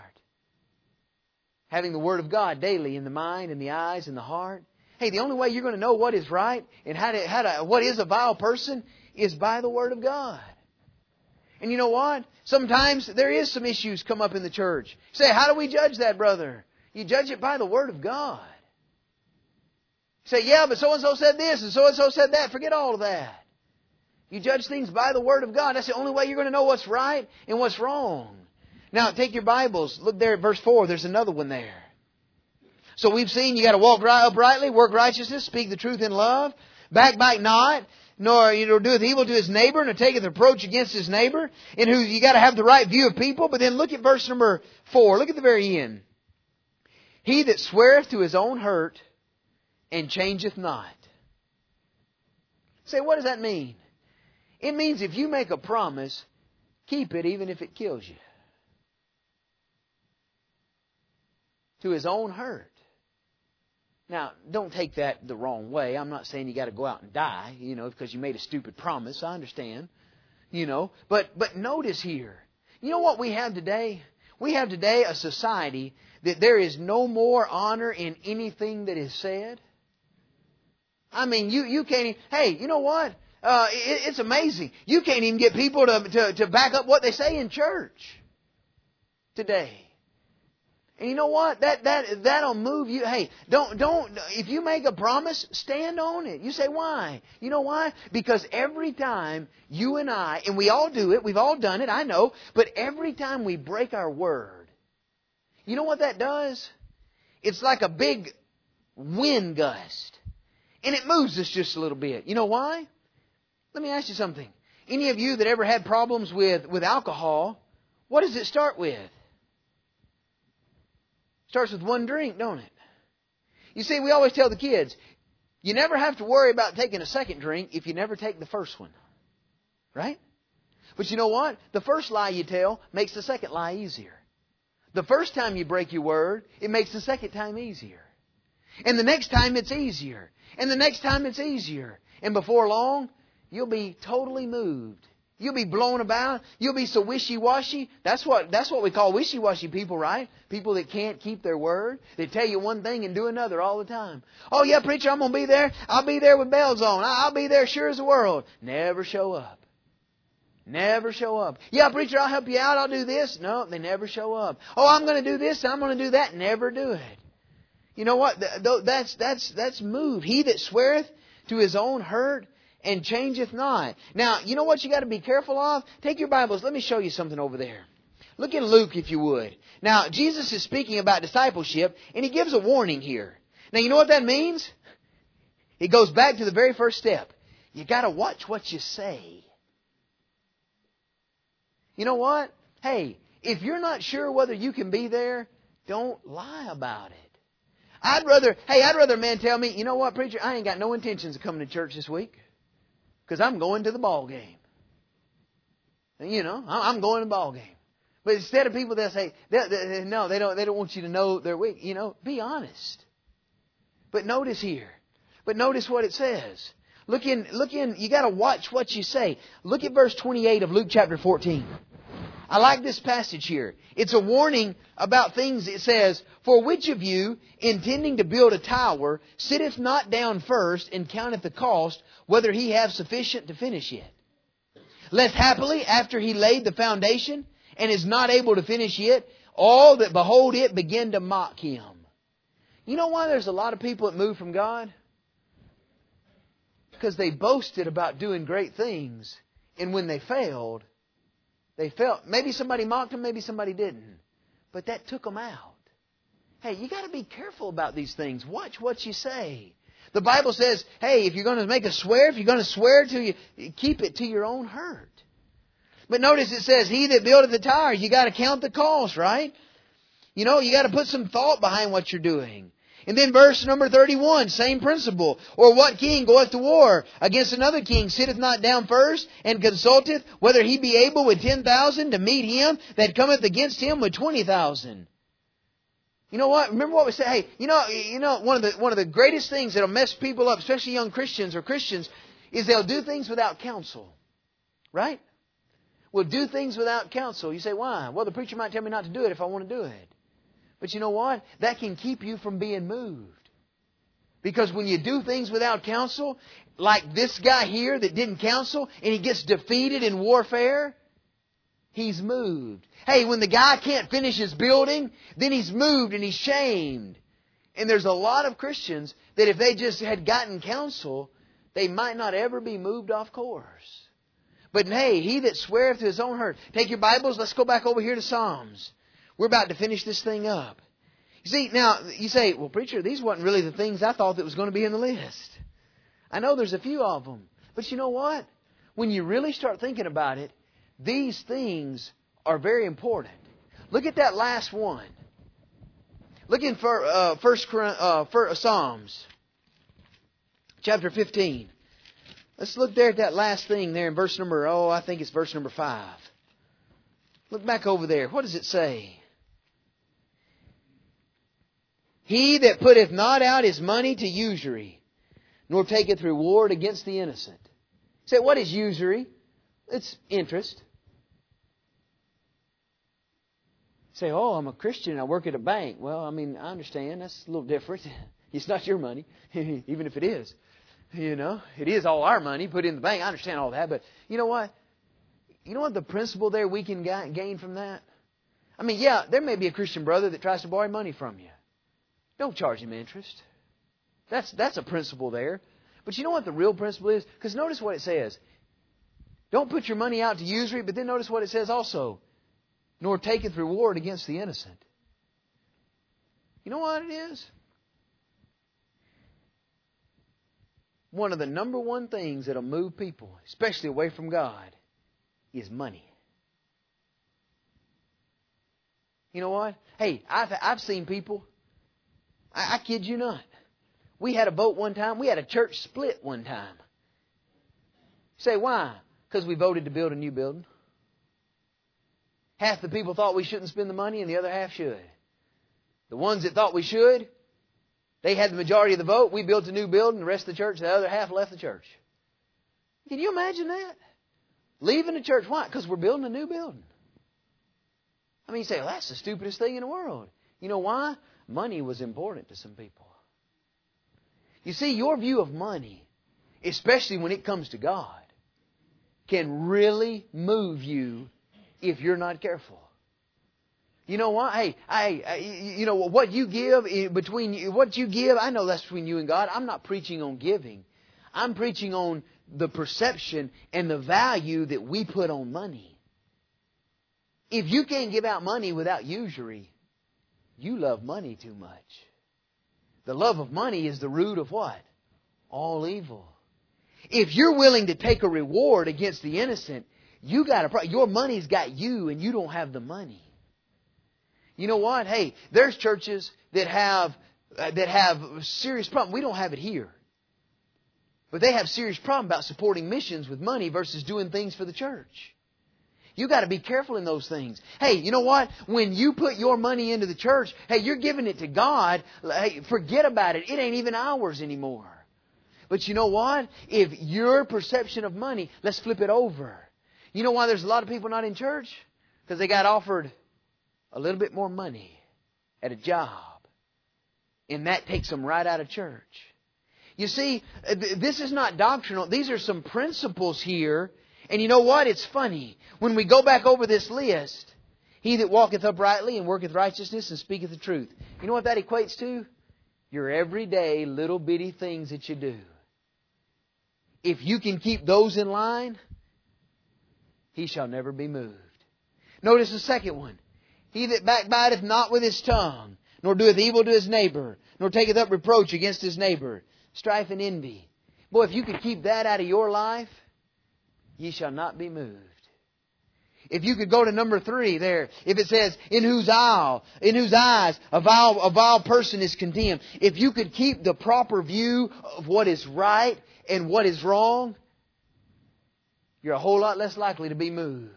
Having the Word of God daily in the mind and the eyes and the heart. Hey, the only way you're going to know what is right and how to, how to, what is a vile person is by the Word of God. And you know what? Sometimes there is some issues come up in the church. You say, how do we judge that, brother? You judge it by the Word of God. You say, yeah, but so-and-so said this and so-and-so said that. Forget all of that. You judge things by the Word of God. That's the only way you're going to know what's right and what's wrong. Now, take your Bibles. Look there at verse four. There's another one there. So we've seen you got to walk uprightly, work righteousness, speak the truth in love, backbite not, nor you know doeth evil to his neighbor, nor taketh reproach against his neighbor. In who you got to have the right view of people. But then look at verse number four. Look at the very end. He that sweareth to his own hurt and changeth not. Say, what does that mean? It means if you make a promise, keep it even if it kills you. To his own hurt. Now, don't take that the wrong way. I'm not saying you got to go out and die, you know, because you made a stupid promise. I understand, you know. But but notice here, you know what we have today? We have today a society that there is no more honor in anything that is said. I mean, you, you can't even, hey, you know what? Uh, it, it's amazing. You can't even get people to, to, to back up what they say in church today. And you know what? That that that'll move you. Hey, don't don't. If you make a promise, stand on it. You say why? You know why? Because every time you and I, and we all do it, we've all done it. I know, but every time we break our word, you know what that does? It's like a big wind gust, and it moves us just a little bit. You know why? Let me ask you something. Any of you that ever had problems with with alcohol, what does it start with? Starts with one drink, don't it? You see, we always tell the kids, you never have to worry about taking a second drink if you never take the first one. Right? But you know what? The first lie you tell makes the second lie easier. The first time you break your word, it makes the second time easier. And the next time it's easier. And the next time it's easier. And before long, you'll be totally moved. You'll be blown about. You'll be so wishy-washy. That's what, that's what we call wishy-washy people, right? People that can't keep their word. They tell you one thing and do another all the time. Oh, yeah, preacher, I'm going to be there. I'll be there with bells on. I'll be there sure as the world. Never show up. Never show up. Yeah, preacher, I'll help you out. I'll do this. No, they never show up. Oh, I'm going to do this. I'm going to do that. Never do it. You know what? That's, that's, that's move. He that sweareth to his own hurt and changeth not. Now, you know what you got to be careful of? Take your Bibles. Let me show you something over there. Look in Luke, if you would. Now, Jesus is speaking about discipleship, and He gives a warning here. Now, you know what that means? It goes back to the very first step. You got to watch what you say. You know what? Hey, if you're not sure whether you can be there, don't lie about it. I'd rather, hey, I'd rather a man tell me, you know what, preacher, I ain't got no intentions of coming to church this week because I'm going to the ball game. You know, I'm going to the ball game. But instead of people that say, they, they, no, they don't, they don't want you to know they're weak. You know, be honest. But notice here. But notice what it says. Look in, look in, you got to watch what you say. Look at verse twenty-eight of Luke chapter fourteen. I like this passage here. It's a warning about things. It says, for which of you, intending to build a tower, sitteth not down first and counteth the cost, whether he have sufficient to finish it? Lest happily, after he laid the foundation, and is not able to finish it, all that behold it begin to mock him. You know why there's a lot of people that move from God? Because they boasted about doing great things, and when they failed, they felt, maybe somebody mocked them, maybe somebody didn't. But that took them out. Hey, you got to be careful about these things. Watch what you say. The Bible says, hey, if you're going to make a swear, if you're going to swear to you, keep it to your own hurt. But notice it says, he that buildeth the tower, you got to count the cost, right? You know, you got to put some thought behind what you're doing. And then verse number thirty-one, same principle. Or what king goeth to war against another king, sitteth not down first, and consulteth whether he be able with ten thousand to meet him that cometh against him with twenty thousand? You know what? Remember what we said? Hey, you know, you know, one of the one of the greatest things that'll mess people up, especially young Christians or Christians, is they'll do things without counsel. Right? We'll do things without counsel. You say, why? Well, the preacher might tell me not to do it if I want to do it. But you know what? That can keep you from being moved. Because when you do things without counsel, like this guy here that didn't counsel, and he gets defeated in warfare, he's moved. Hey, when the guy can't finish his building, then he's moved and he's shamed. And there's a lot of Christians that if they just had gotten counsel, they might not ever be moved off course. But hey, he that sweareth to his own hurt. Take your Bibles, let's go back over here to Psalms. We're about to finish this thing up. You see, now, you say, well, preacher, these weren't really the things I thought that was going to be in the list. I know there's a few of them. But you know what? When you really start thinking about it, these things are very important. Look at that last one. Look in for, uh, first, uh, for Psalms, chapter fifteen. Let's look there at that last thing there in verse number, oh, I think it's verse number five. Look back over there. What does it say? He that putteth not out his money to usury, nor taketh reward against the innocent. Say, what is usury? It's interest. Say, oh, I'm a Christian, I work at a bank. Well, I mean, I understand. That's a little different. It's not your money, even if it is. You know, it is all our money put in the bank. I understand all that. But you know what? You know what the principle there we can gain from that? I mean, yeah, there may be a Christian brother that tries to borrow money from you. Don't charge him interest. That's, that's a principle there. But you know what the real principle is? Because notice what it says. Don't put your money out to usury, but then notice what it says also. Nor taketh reward against the innocent. You know what it is? One of the number one things that'll move people, especially away from God, is money. You know what? Hey, I've, I've seen people, I, I kid you not. We had a vote one time. We had a church split one time. You say, why? Because we voted to build a new building. Half the people thought we shouldn't spend the money and the other half should. The ones that thought we should, they had the majority of the vote. We built a new building. The rest of the church, the other half left the church. Can you imagine that? Leaving the church. Why? Because we're building a new building. I mean, you say, well, that's the stupidest thing in the world. You know why? Money was important to some people. You see, your view of money, especially when it comes to God, can really move you if you're not careful. You know what? Hey, I, I, you know what you give between you, what you give. I know that's between you and God. I'm not preaching on giving. I'm preaching on the perception and the value that we put on money. If you can't give out money without usury, you love money too much. The love of money is the root of what? All evil. If you're willing to take a reward against the innocent, you got a pro- your money's got you and you don't have the money. You know what? Hey, there's churches that have uh, that have serious problem. We don't have it here. But they have serious problem about supporting missions with money versus doing things for the church. You got to be careful in those things. Hey, you know what? When you put your money into the church, hey, you're giving it to God. Hey, forget about it. It ain't even ours anymore. But you know what? If your perception of money, let's flip it over. You know why there's a lot of people not in church? Because they got offered a little bit more money at a job. And that takes them right out of church. You see, this is not doctrinal. These are some principles here. And you know what? It's funny. When we go back over this list, he that walketh uprightly and worketh righteousness and speaketh the truth. You know what that equates to? Your everyday little bitty things that you do. If you can keep those in line, he shall never be moved. Notice the second one. He that backbiteth not with his tongue, nor doeth evil to his neighbor, nor taketh up reproach against his neighbor. Strife and envy. Boy, if you could keep that out of your life, ye shall not be moved. If you could go to number three there, if it says, in whose eye, in whose eyes a vile, a vile person is condemned. If you could keep the proper view of what is right and what is wrong, you're a whole lot less likely to be moved.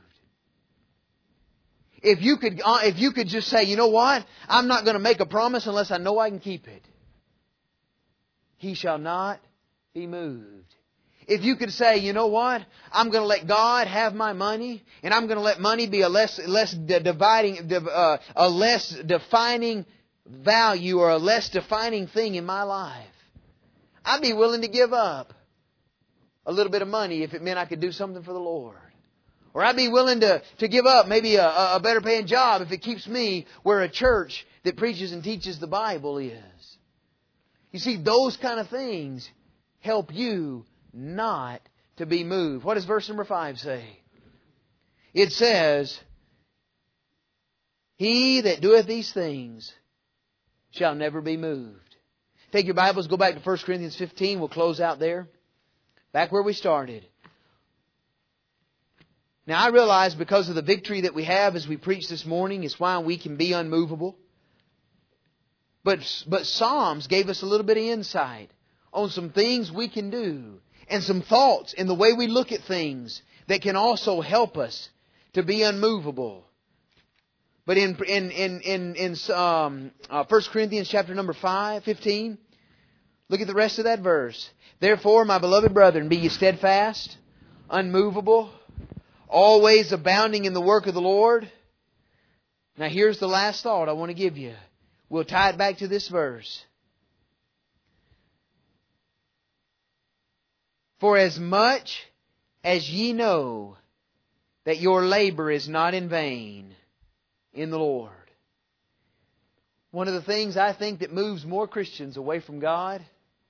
If you could, uh, if you could just say, you know what? I'm not going to make a promise unless I know I can keep it. He shall not be moved. If you could say, you know what? I'm going to let God have my money, and I'm going to let money be a less, less dividing, uh, a less defining value or a less defining thing in my life. I'd be willing to give up a little bit of money if it meant I could do something for the Lord. Or I'd be willing to, to give up maybe a, a better paying job if it keeps me where a church that preaches and teaches the Bible is. You see, those kind of things help you not to be moved. What does verse number five say? It says, he that doeth these things shall never be moved. Take your Bibles, go back to First Corinthians fifteen. We'll close out there. Back where we started. Now I realize because of the victory that we have as we preach this morning, it's why we can be unmovable. But, but Psalms gave us a little bit of insight on some things we can do and some thoughts in the way we look at things that can also help us to be unmovable. But in in in in, in um, uh, First Corinthians chapter number five, fifteen, look at the rest of that verse. Therefore, my beloved brethren, be ye steadfast, unmovable, always abounding in the work of the Lord. Now here's the last thought I want to give you. We'll tie it back to this verse. For as much as ye know that your labor is not in vain in the Lord. One of the things I think that moves more Christians away from God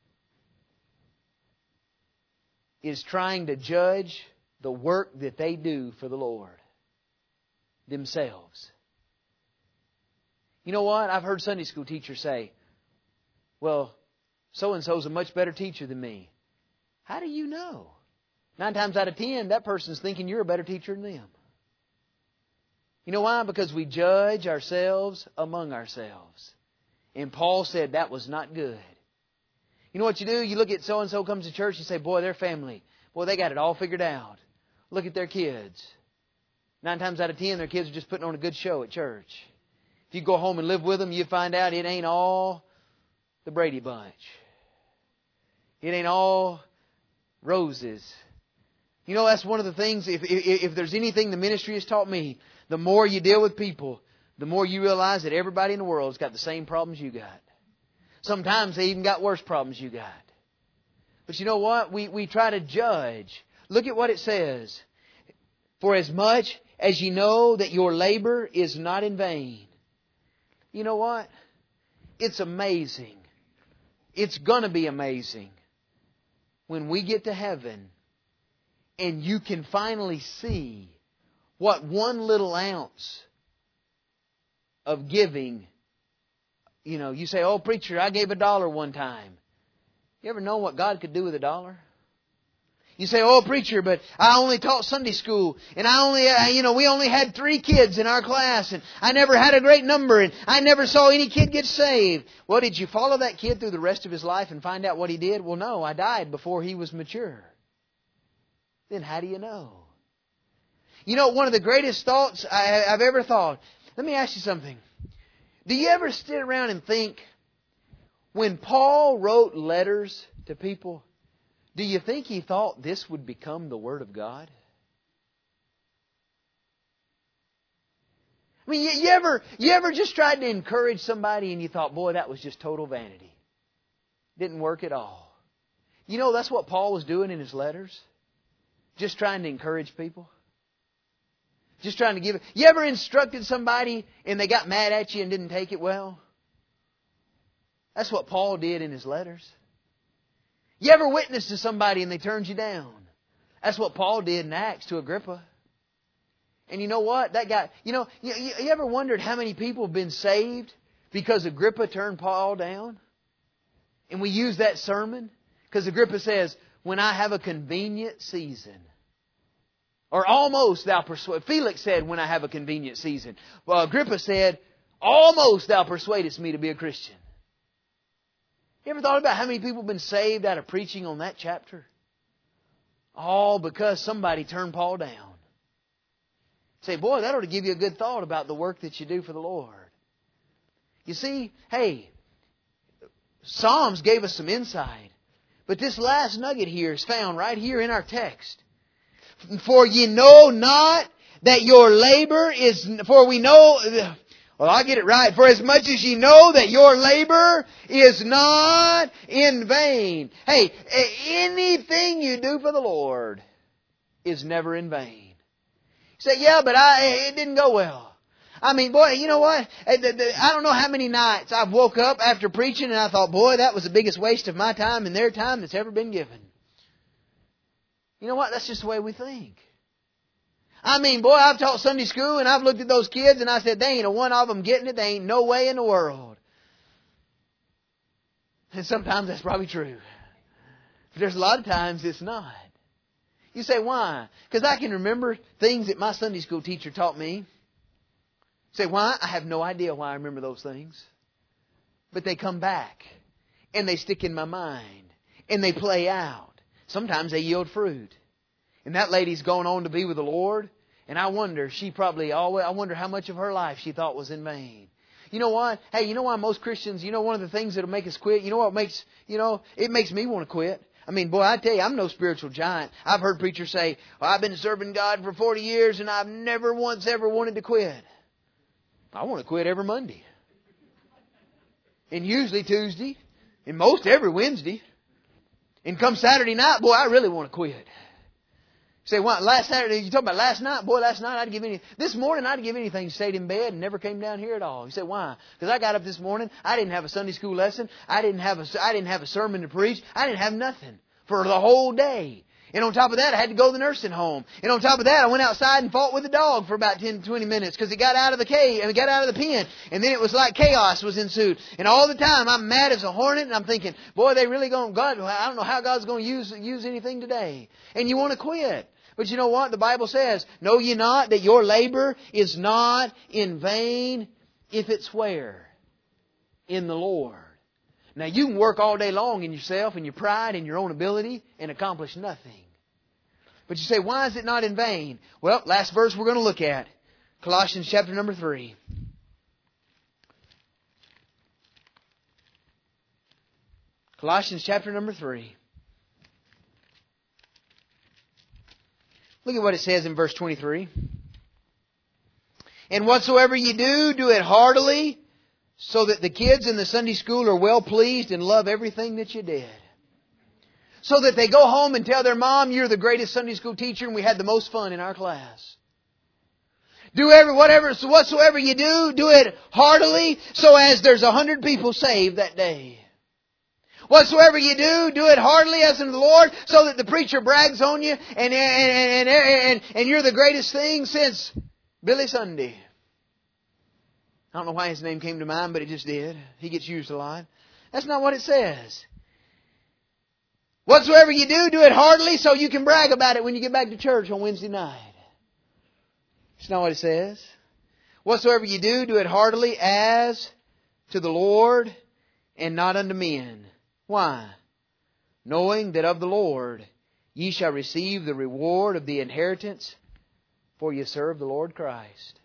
is trying to judge the work that they do for the Lord themselves. You know what? I've heard Sunday school teachers say, well, so-and-so's a much better teacher than me. How do you know? Nine times out of ten, that person's thinking you're a better teacher than them. You know why? Because we judge ourselves among ourselves. And Paul said that was not good. You know what you do? You look at so-and-so comes to church and say, boy, their family, boy, they got it all figured out. Look at their kids. Nine times out of ten, their kids are just putting on a good show at church. If you go home and live with them, you find out it ain't all the Brady Bunch. It ain't all roses. You know, that's one of the things, if, if, if there's anything the ministry has taught me, the more you deal with people, the more you realize that everybody in the world has got the same problems you got. Sometimes they even got worse problems you got. But you know what? We, we try to judge. Look at what it says. For as much as ye know that your labor is not in vain. You know what? It's amazing. It's going to be amazing when we get to heaven and you can finally see what one little ounce of giving, you know, you say, oh, preacher, I gave a dollar one time. You ever know what God could do with a dollar? You say, oh, preacher, but I only taught Sunday school, and I only, uh, you know, we only had three kids in our class, and I never had a great number, and I never saw any kid get saved. Well, did you follow that kid through the rest of his life and find out what he did? Well, no, I died before he was mature. Then how do you know? You know, one of the greatest thoughts I, I've ever thought, let me ask you something. Do you ever sit around and think, when Paul wrote letters to people, do you think he thought this would become the Word of God? I mean, you, you ever you ever just tried to encourage somebody and you thought, boy, that was just total vanity. Didn't work at all. You know, that's what Paul was doing in his letters. Just trying to encourage people. Just trying to give it. You ever instructed somebody and they got mad at you and didn't take it well? That's what Paul did in his letters. You ever witnessed to somebody and they turned you down? That's what Paul did in Acts to Agrippa. And you know what? That guy, you know, you, you ever wondered how many people have been saved because Agrippa turned Paul down? And we use that sermon because Agrippa says, when I have a convenient season. Or almost thou persuade. Felix said, when I have a convenient season. Well, Agrippa said, almost thou persuadest me to be a Christian. You ever thought about how many people have been saved out of preaching on that chapter? All because somebody turned Paul down. Say, boy, that ought to give you a good thought about the work that you do for the Lord. You see, hey, Psalms gave us some insight. But this last nugget here is found right here in our text. For ye know not that your labor is, for we know, well, I'll get it right. For as much as ye know that your labor is not in vain. Hey, anything you do for the Lord is never in vain. You say, yeah, but I, it didn't go well. I mean, boy, you know what? I don't know how many nights I've woke up after preaching and I thought, boy, that was the biggest waste of my time and their time that's ever been given. You know what? That's just the way we think. I mean, boy, I've taught Sunday school and I've looked at those kids and I said, they ain't a one of them getting it. They ain't no way in the world. And sometimes that's probably true. But there's a lot of times it's not. You say, why? Because I can remember things that my Sunday school teacher taught me. You say, why? I have no idea why I remember those things. But they come back. And they stick in my mind. And they play out. Sometimes they yield fruit. And that lady's gone on to be with the Lord. And I wonder, she probably always, I wonder how much of her life she thought was in vain. You know what? Hey, you know why most Christians, you know one of the things that'll make us quit? You know what makes, you know, it makes me want to quit. I mean, boy, I tell you, I'm no spiritual giant. I've heard preachers say, well, I've been serving God for forty years and I've never once ever wanted to quit. I want to quit every Monday. And usually Tuesday. And most every Wednesday. And come Saturday night, boy, I really want to quit. You say, what, last Saturday, you talking about last night? Boy, last night I'd give any, this morning I'd give anything, stayed in bed and never came down here at all. You say, why? Because I got up this morning, I didn't have a Sunday school lesson, I didn't have a, I didn't have a sermon to preach, I didn't have nothing for the whole day. And on top of that, I had to go to the nursing home. And on top of that, I went outside and fought with the dog for about ten to twenty minutes because it got out of the cage and it got out of the pen. And then it was like chaos was ensued. And all the time, I'm mad as a hornet and I'm thinking, boy, they really going, God, I don't know how God's going to use, use anything today. And you want to quit. But you know what? The Bible says, know ye not that your labor is not in vain if it's where? In the Lord. Now, you can work all day long in yourself and your pride and your own ability and accomplish nothing. But you say, why is it not in vain? Well, last verse we're going to look at. Colossians chapter number three. Colossians chapter number three. Look at what it says in verse twenty-three. And whatsoever ye do, do it heartily, so that the kids in the Sunday school are well pleased and love everything that you did. So that they go home and tell their mom, you're the greatest Sunday school teacher and we had the most fun in our class. Do every, whatever, so whatsoever you do, do it heartily, so as there's a hundred people saved that day. Whatsoever you do, do it heartily as unto the Lord, so that the preacher brags on you and, and, and, and, and you're the greatest thing since Billy Sunday. I don't know why his name came to mind, but it just did. He gets used a lot. That's not what it says. Whatsoever you do, do it heartily so you can brag about it when you get back to church on Wednesday night. That's not what it says. Whatsoever you do, do it heartily as to the Lord and not unto men. Why? Knowing that of the Lord ye shall receive the reward of the inheritance, for ye serve the Lord Christ.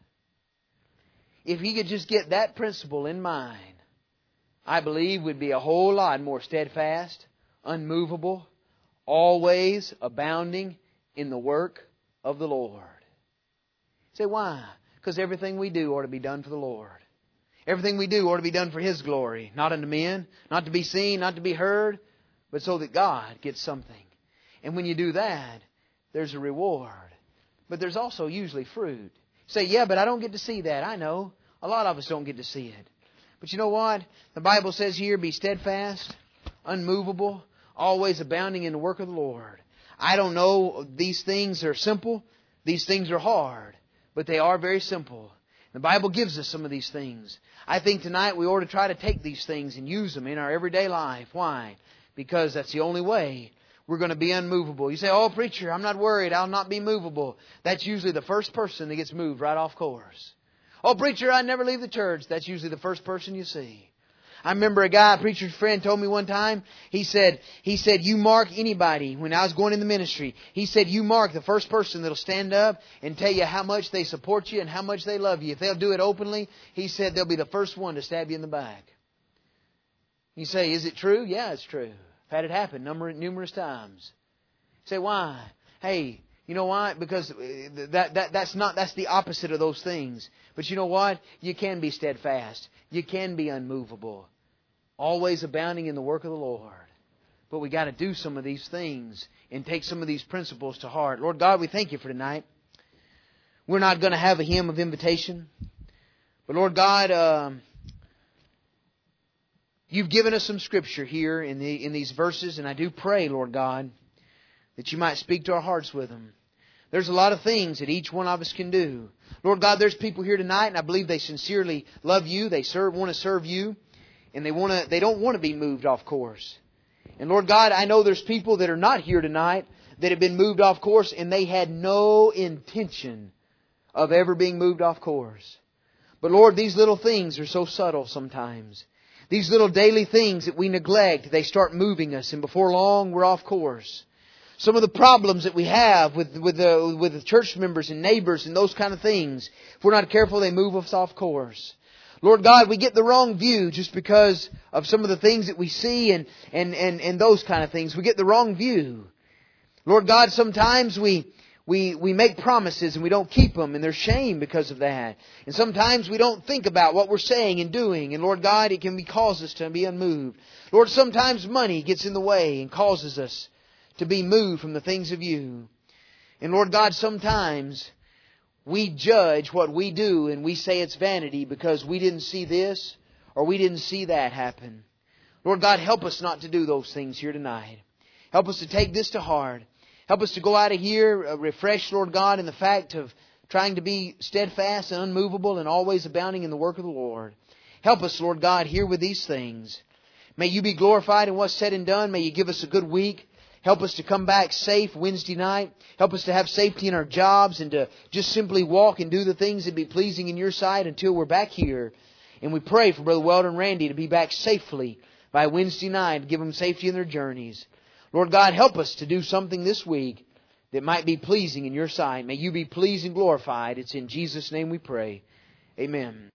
If he could just get that principle in mind, I believe we'd be a whole lot more steadfast, unmovable, always abounding in the work of the Lord. Say, why? Because everything we do ought to be done for the Lord. Everything we do ought to be done for His glory, not unto men, not to be seen, not to be heard, but so that God gets something. And when you do that, there's a reward. But there's also usually fruit. Say, yeah, but I don't get to see that. I know. A lot of us don't get to see it. But you know what? The Bible says here, be steadfast, unmovable, always abounding in the work of the Lord. I don't know, these things are simple. These things are hard. But they are very simple. The Bible gives us some of these things. I think tonight we ought to try to take these things and use them in our everyday life. Why? Because that's the only way we're going to be unmovable. You say, oh, preacher, I'm not worried. I'll not be movable. That's usually the first person that gets moved right off course. Oh, preacher, I never leave the church. That's usually the first person you see. I remember a guy, a preacher's friend, told me one time, he said, he said, you mark anybody, when I was going in the ministry, he said, you mark the first person that'll stand up and tell you how much they support you and how much they love you. If they'll do it openly, he said, they'll be the first one to stab you in the back. You say, is it true? Yeah, it's true. I've had it happen number, numerous times. You say, why? Hey, you know why? Because that, that, that's not, that's the opposite of those things. But you know what? You can be steadfast. You can be unmovable. Always abounding in the work of the Lord. But we got to do some of these things and take some of these principles to heart. Lord God, we thank You for tonight. We're not going to have a hymn of invitation. But Lord God, uh, You've given us some Scripture here in the in these verses. And I do pray, Lord God, that You might speak to our hearts with them. There's a lot of things that each one of us can do. Lord God, there's people here tonight, and I believe they sincerely love You. They serve, want to serve You. And they want to, they don't want to be moved off course. And Lord God, I know there's people that are not here tonight that have been moved off course and they had no intention of ever being moved off course. But Lord, these little things are so subtle sometimes. These little daily things that we neglect, they start moving us, and before long we're off course. Some of the problems that we have with with the, with the church members and neighbors and those kind of things, if we're not careful, they move us off course. Lord God, we get the wrong view just because of some of the things that we see and, and, and, and those kind of things. We get the wrong view. Lord God, sometimes we, we, we make promises and we don't keep them, and there's shame because of that. And sometimes we don't think about what we're saying and doing. And Lord God, it can be, cause us to be unmoved. Lord, sometimes money gets in the way and causes us to be moved from the things of You. And Lord God, sometimes we judge what we do and we say it's vanity because we didn't see this or we didn't see that happen. Lord God, help us not to do those things here tonight. Help us to take this to heart. Help us to go out of here uh, refreshed, Lord God, in the fact of trying to be steadfast and unmovable and always abounding in the work of the Lord. Help us, Lord God, here with these things. May You be glorified in what's said and done. May You give us a good week. Help us to come back safe Wednesday night. Help us to have safety in our jobs and to just simply walk and do the things that be pleasing in Your sight until we're back here. And we pray for Brother Weldon and Randy to be back safely by Wednesday night and give them safety in their journeys. Lord God, help us to do something this week that might be pleasing in Your sight. May You be pleased and glorified. It's in Jesus' name we pray. Amen.